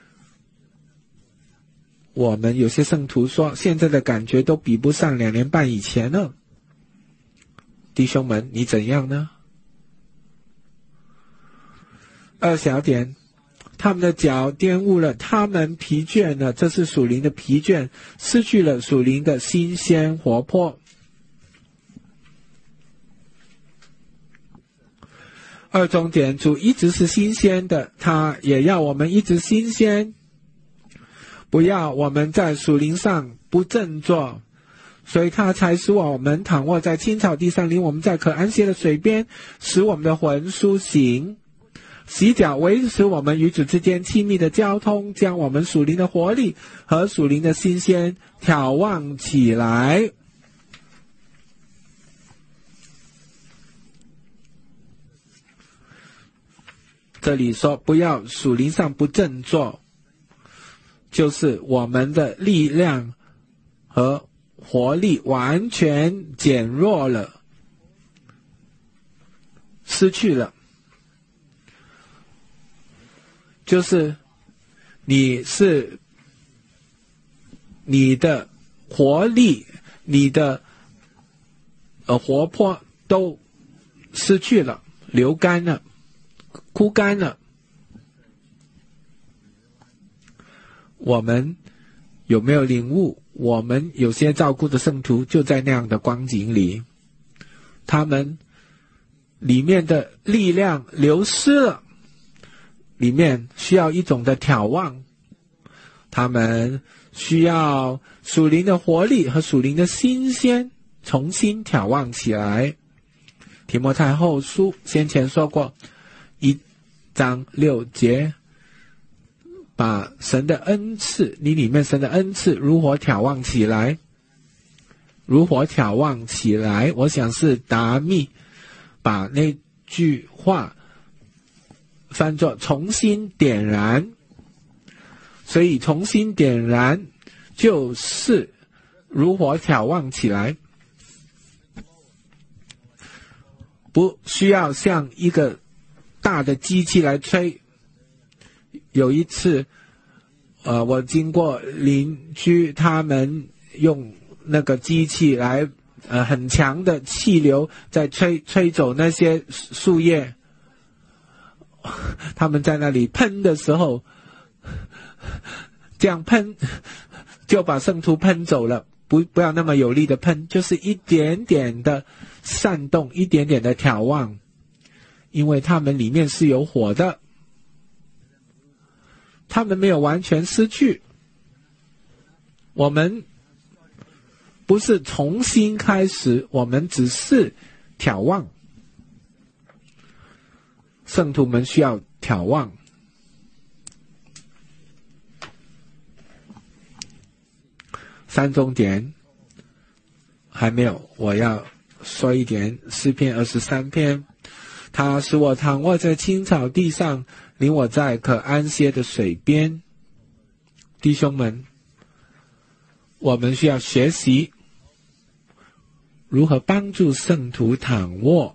我们有些圣徒说现在的感觉都比不上两年半以前了。弟兄们，你怎样呢？二小点，他们的脚玷污了，他们疲倦了，这是属灵的疲倦，失去了属灵的新鲜活泼。二重点，主一直是新鲜的，他也要我们一直新鲜，不要我们在属灵上不振作，所以他才使我们躺卧在青草地上，领我们在可安歇的水边，使我们的魂苏醒。洗脚维持我们与主之间亲密的交通，将我们属灵的活力和属灵的新鲜眺望起来。这里说不要属灵上不振作，就是我们的力量和活力完全减弱了，失去了。就是你是你的活力，你的呃活泼都失去了，流干了，枯干了。我们有没有领悟？我们有些照顾的圣徒就在那样的光景里，他们里面的力量流失了，里面需要一种的眺望，他们需要属灵的活力和属灵的新鲜重新眺望起来。提摩太后书先前说过一章六节，把神的恩赐，你里面神的恩赐如何眺望起来，如何眺望起来。我想是达密把那句话翻作重新点燃，所以重新点燃就是如何眺望起来。 不需要像一个大的机器来吹。有一次呃，我经过邻居，他们用那个机器来呃很强的气流在吹吹走那些树叶，他们在那里喷的时候，这样喷就把圣徒喷走了。不不要那么有力的喷，就是一点点的煽动，一点点的眺望，因为他们里面是有火的，他们没有完全失去。我们不是重新开始，我们只是眺望。圣徒们需要眺望。三重点还没有，我要说一点诗篇二十三篇。他使我躺卧在青草地上，领我在可安歇的水边。弟兄们，我们需要学习如何帮助圣徒躺卧，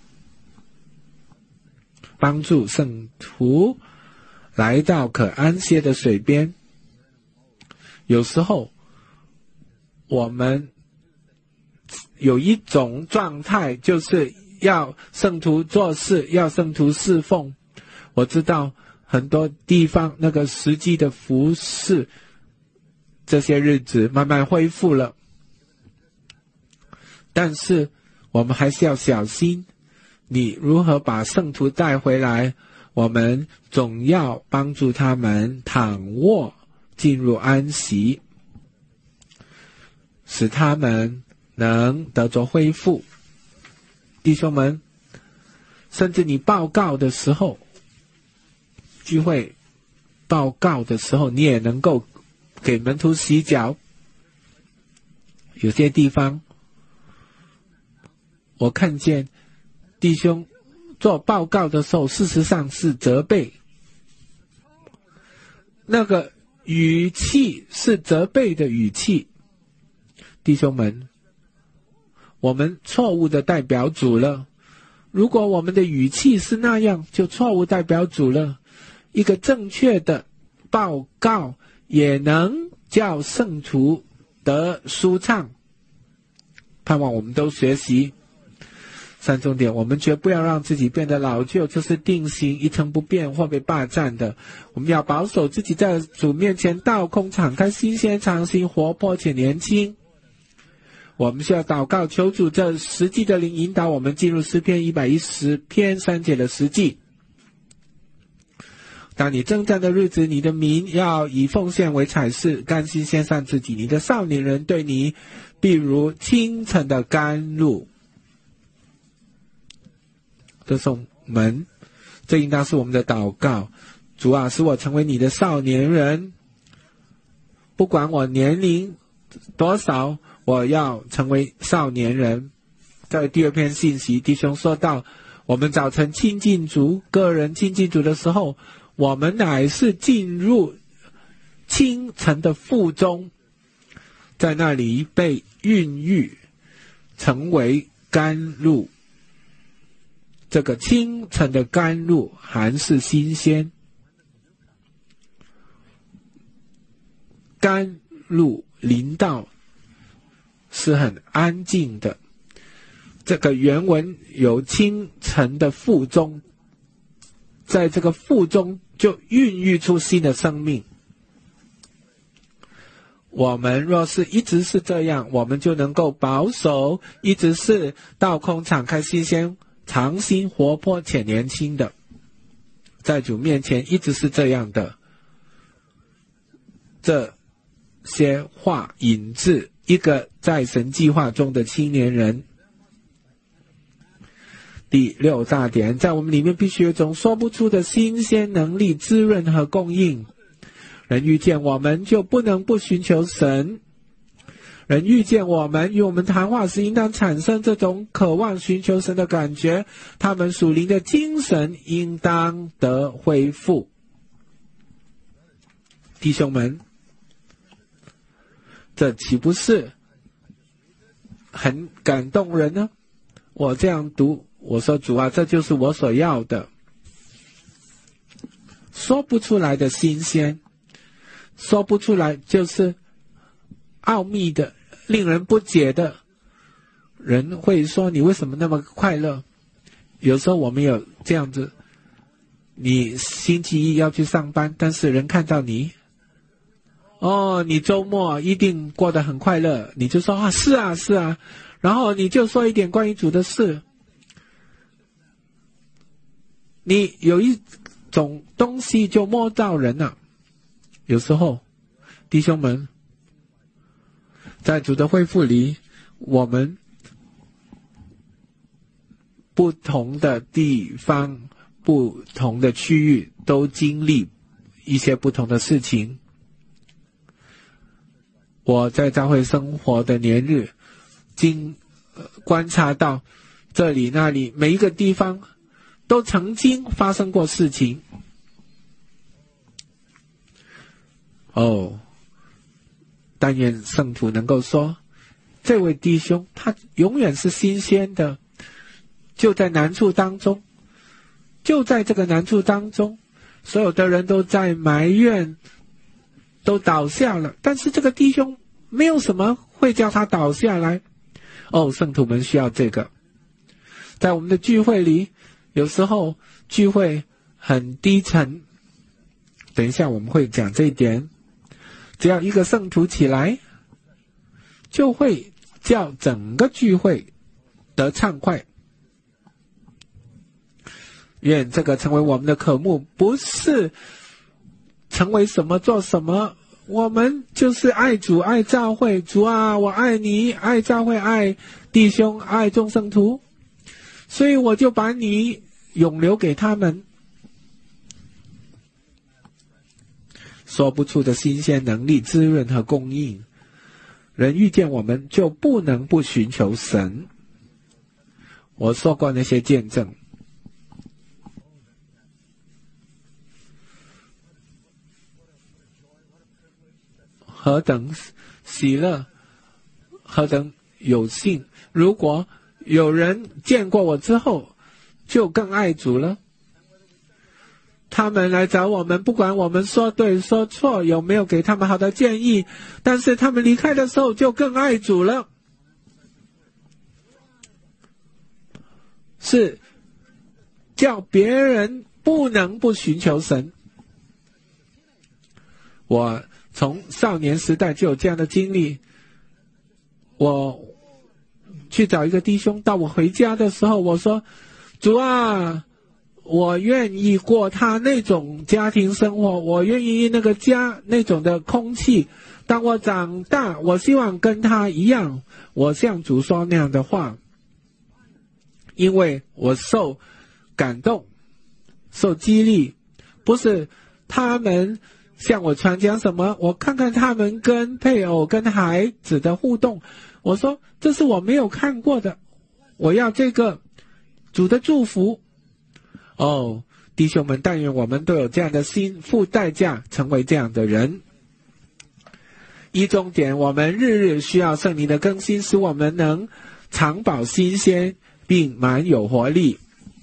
帮助圣徒来到可安歇的水边。有时候我们有一种状态，就是要圣徒做事，要圣徒侍奉。我知道很多地方那个实际的服事这些日子慢慢恢复了，但是我们还是要小心，你如何把圣徒带回来，我们总要帮助他们躺卧进入安息，使他们能得着恢复。弟兄们，甚至你报告的时候，聚会报告的时候，你也能够给门徒洗脚。有些地方我看见弟兄做报告的时候，事实上是责备，那个语气是责备的语气。弟兄们，我们错误的代表主了。如果我们的语气是那样，就错误代表主了。一个正确的报告也能叫圣徒得舒畅。盼望我们都学习三重点，我们绝不要让自己变得老旧，就是定型一成不变或被霸占的。我们要保守自己在主面前倒空敞开，新鲜常新，活泼且年轻。我们需要祷告，求主这实际的灵引导我们进入诗篇一百一十篇三节的实际。当你征战的日子，你的民要以奉献为彩饰，甘心献上自己。你的少年人对你必如清晨的甘露。这是我们，这应当是我们的祷告。主啊，使我成为你的少年人，不管我年龄多少，我要成为少年人。在第二篇信息，弟兄说到，我们早晨亲近主，个人亲近主的时候，我们乃是进入清晨的腹中，在那里被孕育，成为甘露。这个清晨的甘露还是新鲜，甘露临到是很安静的。这个原文有清晨的腹中，在这个腹中就孕育出新的生命。我们若是一直是这样，我们就能够保守，一直是倒空敞开新鲜常新活泼且年轻的，在主面前一直是这样的。这些话引自一个在神计划中的青年人。第六大点，在我们里面必须有一种说不出的新鲜能力，滋润和供应。人遇见我们就不能不寻求神，人遇见我们与我们谈话时，应当产生这种渴望寻求神的感觉，他们属灵的精神应当得恢复。弟兄们，这岂不是很感动人呢？我这样读我说主啊，这就是我所要的。说不出来的新鲜，说不出来就是奥秘的，令人不解的。人会说你为什么那么快乐？有时候我们有这样子，你星期一要去上班，但是人看到你，哦，你周末一定过得很快乐，你就说啊，是啊是啊，然后你就说一点关于主的事。你有一种东西就摸到人了。有时候弟兄们，在主的恢复里，我们不同的地方、不同的区域都经历一些不同的事情。我在教会生活的年日，经、呃、观察到这里那里每一个地方都曾经发生过事情。哦，但愿圣徒能够说，这位弟兄他永远是新鲜的，就在难处当中，就在这个难处当中，所有的人都在埋怨，都倒下了，但是这个弟兄没有什么会叫他倒下来。哦，圣徒们需要这个。在我们的聚会里，有时候聚会很低沉，等一下我们会讲这一点。只要一个圣徒起来，就会叫整个聚会得畅快。愿这个成为我们的渴慕，不是成为什么做什么，我们就是爱主爱教会。主啊，我爱你，爱教会，爱弟兄，爱众圣徒，所以我就把你永留给他们。说不出的新鲜能力、滋润和供应，人遇见我们就不能不寻求神。我说过那些见证，何等喜乐，何等有幸。如果有人见过我之后就更爱主了，他们来找我们，不管我们说对说错，有没有给他们好的建议，但是他们离开的时候就更爱主了。是叫别人不能不寻求神。我从少年时代就有这样的经历，我去找一个弟兄，到我回家的时候，我说，主啊，我愿意过他那种家庭生活，我愿意那个家那种的空气。当我长大，我希望跟他一样，我向主说那样的话，因为我受感动，受激励。不是他们向我传讲什么，我看看他们跟配偶跟孩子的互动，我说这是我没有看过的，我要这个主的祝福。哦，弟兄们，但愿我们都有这样的心，付代价成为这样的人。一重点，我们日日需要圣灵的更新，使我们能常保新鲜并满有活力。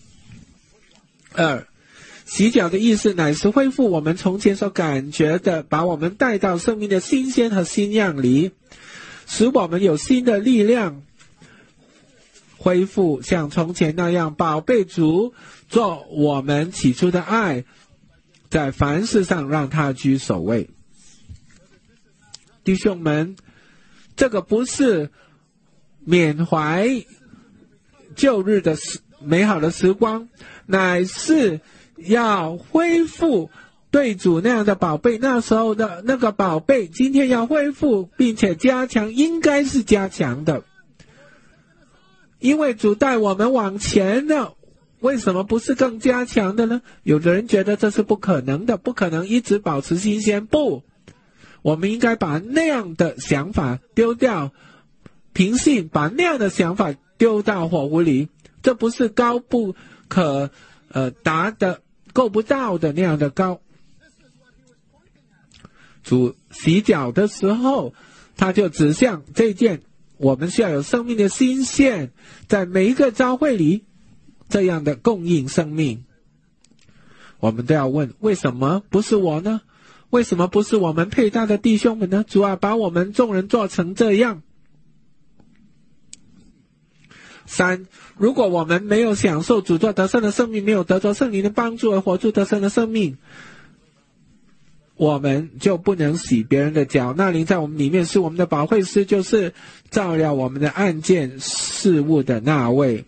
二，洗脚的意思乃是恢复我们从前所感觉的，把我们带到生命的新鲜和新样里，使我们有新的力量，恢复像从前那样宝贝主，做我们起初的爱，在凡事上让他居首位。弟兄们，这个不是缅怀旧日的美好的时光，乃是要恢复对主那样的宝贝。那时候的那个宝贝今天要恢复并且加强，应该是加强的，因为主带我们往前的，为什么不是更加强的呢？有的人觉得这是不可能的，不可能一直保持新鲜。不，我们应该把那样的想法丢掉，平信把那样的想法丢到火湖里。这不是高不可呃达的，够不到的那样的高。主洗脚的时候，他就指向这件我们需要有生命的新鲜，在每一个教会里这样的供应生命。我们都要问，为什么不是我呢？为什么不是我们配搭的弟兄们呢？主啊，把我们众人做成这样。三，如果我们没有享受主作得胜的生命，没有得着圣灵的帮助而活出得胜的生命，我们就不能洗别人的脚。那灵在我们里面是我们的保惠师，就是照料我们的案件事务的那位。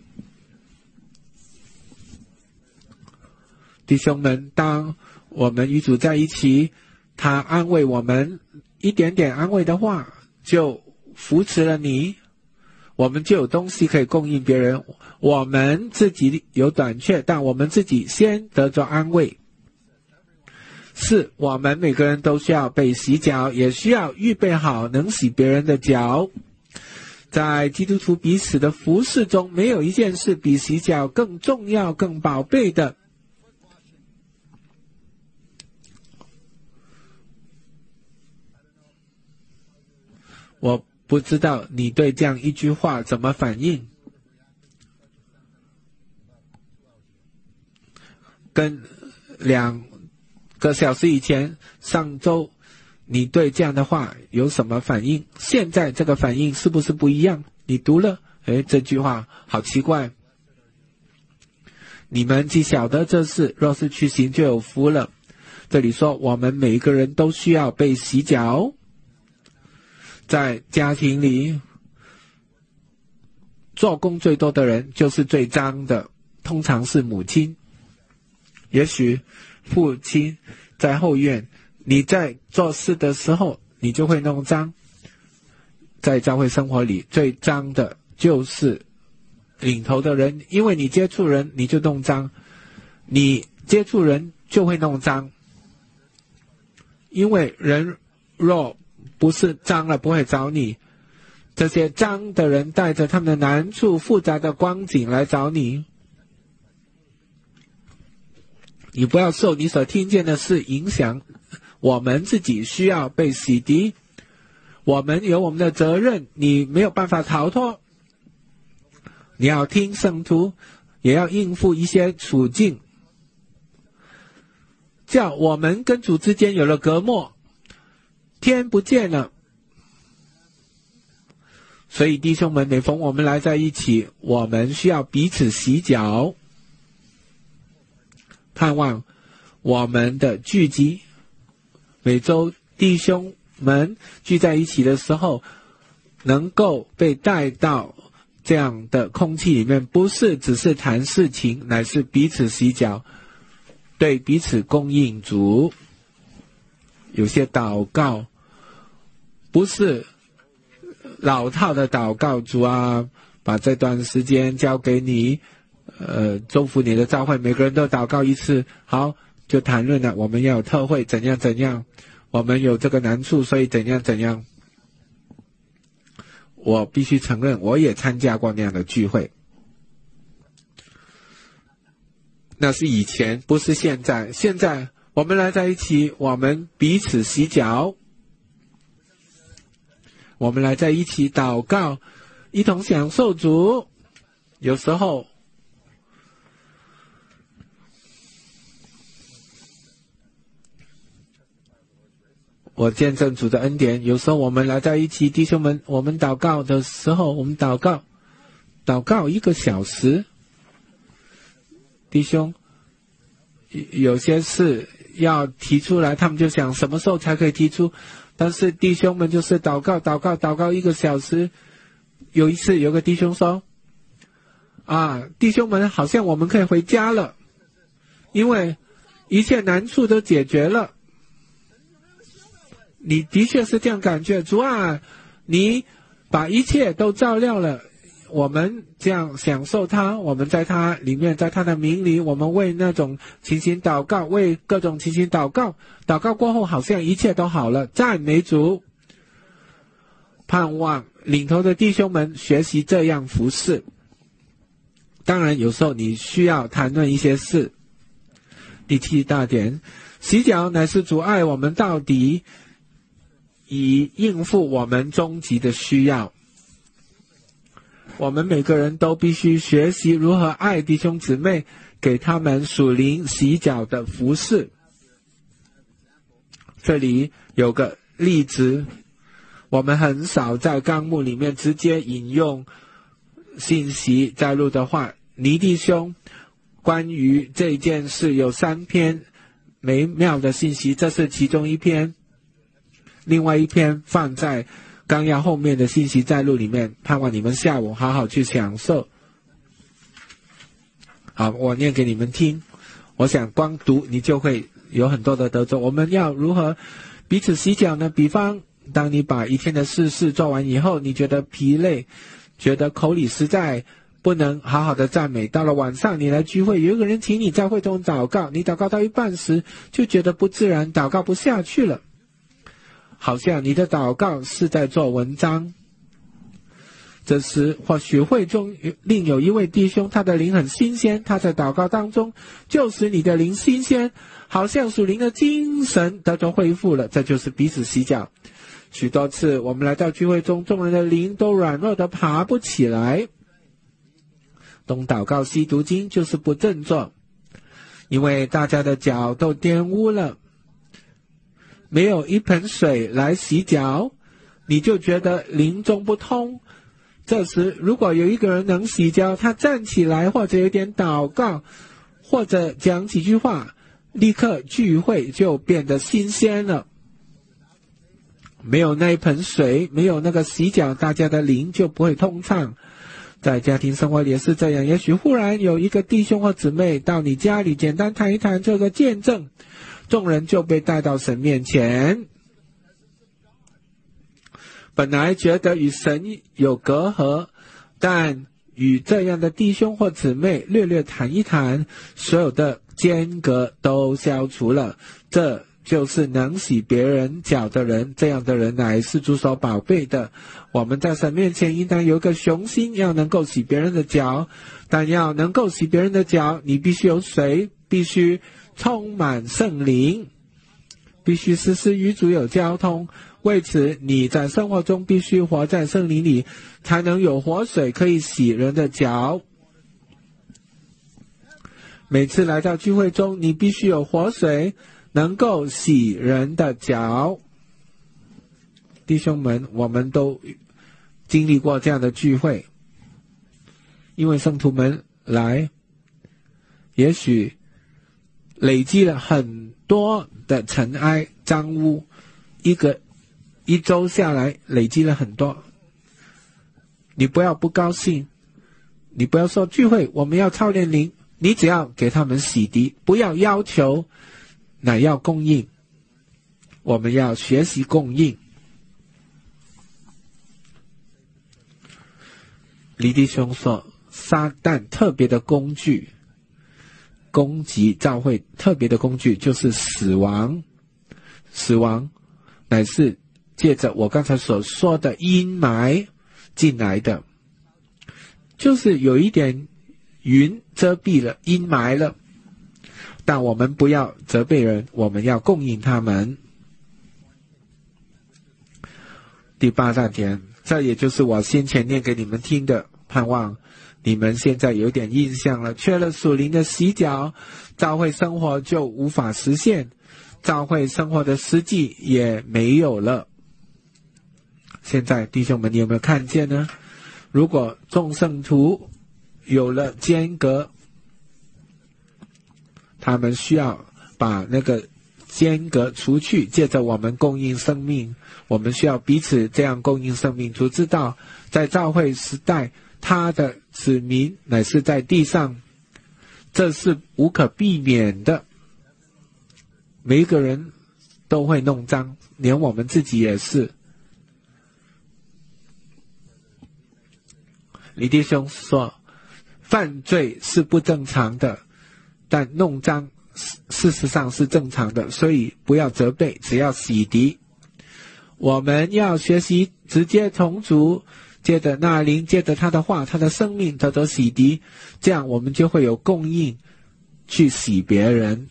弟兄们，当我们与主在一起，他安慰我们，一点点安慰的话就扶持了你，我们就有东西可以供应别人。我们自己有短缺，但我们自己先得着安慰。四，我们每个人都需要被洗脚，也需要预备好能洗别人的脚。在基督徒彼此的服事中，没有一件事比洗脚更重要、更宝贝的。我不知道你对这样一句话怎么反应，跟两个小时以前，上周你对这样的话有什么反应？现在这个反应是不是不一样？你读了，诶，这句话好奇怪。你们既晓得这事，若是去行就有福了。这里说我们每一个人都需要被洗脚。在家庭里，做工最多的人就是最脏的，通常是母亲。也许父亲在后院，你在做事的时候你就会弄脏。在教会生活里，最脏的就是领头的人，因为你接触人你就弄脏，你接触人就会弄脏。因为人若不是脏了不会找你，这些脏的人带着他们的难处、复杂的光景来找你。你不要受你所听见的事影响，我们自己需要被洗涤，我们有我们的责任，你没有办法逃脱。你要听圣徒，也要应付一些处境，叫我们跟主之间有了隔膜，天不见了。所以弟兄们，每逢我们来在一起，我们需要彼此洗脚，盼望我们的聚集，每周弟兄们聚在一起的时候，能够被带到这样的空气里面，不是只是谈事情，乃是彼此洗脚，对彼此供应主。有些祷告不是老套的祷告，主啊，把这段时间交给你，呃，祝福你的教会，每个人都祷告一次，好，就谈论了我们要有特会怎样怎样，我们有这个难处，所以怎样怎样。我必须承认，我也参加过那样的聚会，那是以前，不是现在。现在我们来在一起，我们彼此洗脚，我们来在一起祷告，一同享受主。有时候我见证主的恩典，有时候我们来在一起，弟兄们，我们祷告的时候，我们祷告祷告一个小时，弟兄有些事要提出来，他们就想什么时候才可以提出，但是弟兄们就是祷告祷告祷告一个小时。有一次有个弟兄说啊，弟兄们，好像我们可以回家了，因为一切难处都解决了。你的确是这样感觉，主啊，你把一切都照料了，我们这样享受他，我们在他里面，在他的名里，我们为那种情形祷告，为各种情形祷告，祷告过后好像一切都好了，赞美主。盼望领头的弟兄们学习这样服事。当然有时候你需要谈论一些事。第七大点，洗脚乃是主爱我们到底，以应付我们终极的需要。 我们每个人都必须学习如何爱弟兄姊妹，给他们属灵洗脚的服事。这里有个例子，我们很少在纲目里面直接引用信息摘录的话，倪弟兄关于这件事有三篇美妙的信息，这是其中一篇，另外一篇放在纲要后面的信息摘录里面，盼望你们下午好好去享受。好，我念给你们听，我想光读你就会有很多的得着。我们要如何彼此洗脚呢？比方当你把一天的事事做完以后，你觉得疲累，觉得口里实在不能好好的赞美，到了晚上你来聚会，有一个人请你在会中祷告，你祷告到一半时就觉得不自然，祷告不下去了，好像你的祷告是在做文章。这时或许会中另有一位弟兄，他的灵很新鲜，他在祷告当中就使你的灵新鲜，好像属灵的精神得着恢复了，这就是彼此洗脚。许多次我们来到聚会中，众人的灵都软弱的爬不起来，东祷告西读经就是不振作，因为大家的脚都玷污了，没有一盆水来洗脚，你就觉得灵中不通。这时如果有一个人能洗脚，他站起来或者有点祷告，或者讲几句话，立刻聚会就变得新鲜了。没有那一盆水，没有那个洗脚，大家的灵就不会通畅。在家庭生活也是这样，也许忽然有一个弟兄或姊妹到你家里简单谈一谈这个见证，众人就被带到神面前。本来觉得与神有隔阂，但与这样的弟兄或姊妹略略谈一谈，所有的间隔都消除了。这就是能洗别人脚的人，这样的人乃是主所宝贝的。我们在神面前应当有一个雄心，要能够洗别人的脚，但要能够洗别人的脚，你必须有水，必须充满圣灵，必须时时与主有交通。为此你在生活中必须活在圣灵里，才能有活水可以洗人的脚。每次来到聚会中，你必须有活水能够洗人的脚。弟兄们，我们都经历过这样的聚会，因为圣徒们来也许累积了很多的尘埃脏污，一个一周下来累积了很多。你不要不高兴，你不要说聚会我们要操练灵，你只要给他们洗涤，不要要求，乃要供应。我们要学习供应。李弟兄说，撒旦特别的工具，攻击教会特别的工具就是死亡。死亡乃是借着我刚才所说的阴霾进来的，就是有一点云遮蔽了，阴霾了，但我们不要责备人，我们要供应他们。第八大点，这也就是我先前念给你们听的，盼望你们现在有点印象了。缺了属灵的洗脚，教会生活就无法实现，教会生活的实际也没有了。现在弟兄们，你有没有看见呢？如果众圣徒有了间隔，他们需要把那个间隔除去，借着我们供应生命，我们需要彼此这样供应生命。主知道在教会时代，他的子民乃是在地上，这是无可避免的，每一个人都会弄脏，连我们自己也是。李弟兄说，犯罪是不正常的，但弄脏事实上是正常的，所以不要责备，只要洗涤。我们要学习直接从主，借着那灵，借着他的话，他的生命得着洗涤，这样我们就会有供应去洗别人，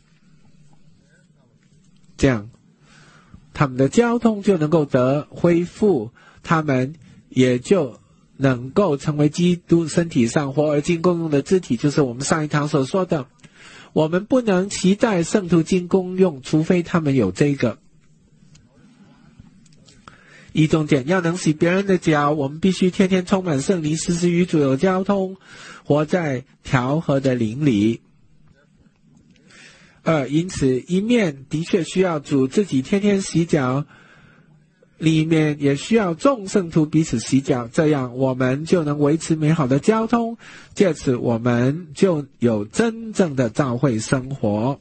这样他们的交通就能够得恢复，他们也就能够成为基督身体上活而经功用的肢体，就是我们上一堂所说的，我们不能期待圣徒经功用，除非他们有这个。一重点，要能洗别人的脚，我们必须天天充满圣灵，时时与主有交通，活在调和的灵里。二，因此一面的确需要主自己天天洗脚，另一面也需要众圣徒彼此洗脚，这样我们就能维持美好的交通，借此我们就有真正的教会生活。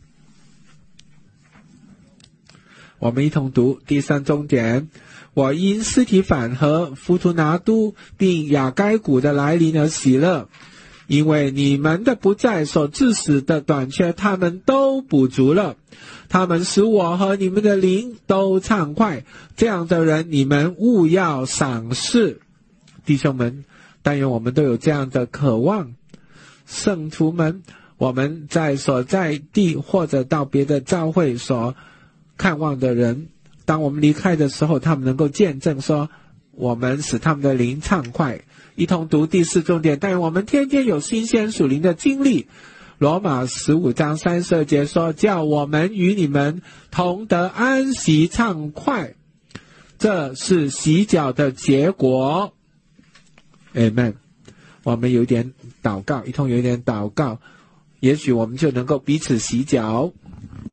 我们一同读第三重点，我因司提反和弗图拿都并雅该古的来临而喜乐，因为你们的不在所致使的短缺他们都补足了，他们使我和你们的灵都畅快，这样的人你们务要赏识。弟兄们，但愿我们都有这样的渴望。圣徒们，我们在所在地或者到别的教会所看望的人，当我们离开的时候，他们能够见证说我们使他们的灵畅快。一同读第四重点，但我们天天有新鲜属灵的经历。罗马十五章三十二节说，叫我们与你们同得安息畅快，这是洗脚的结果。 Amen。 我们有点祷告，一同有一点祷告，也许我们就能够彼此洗脚。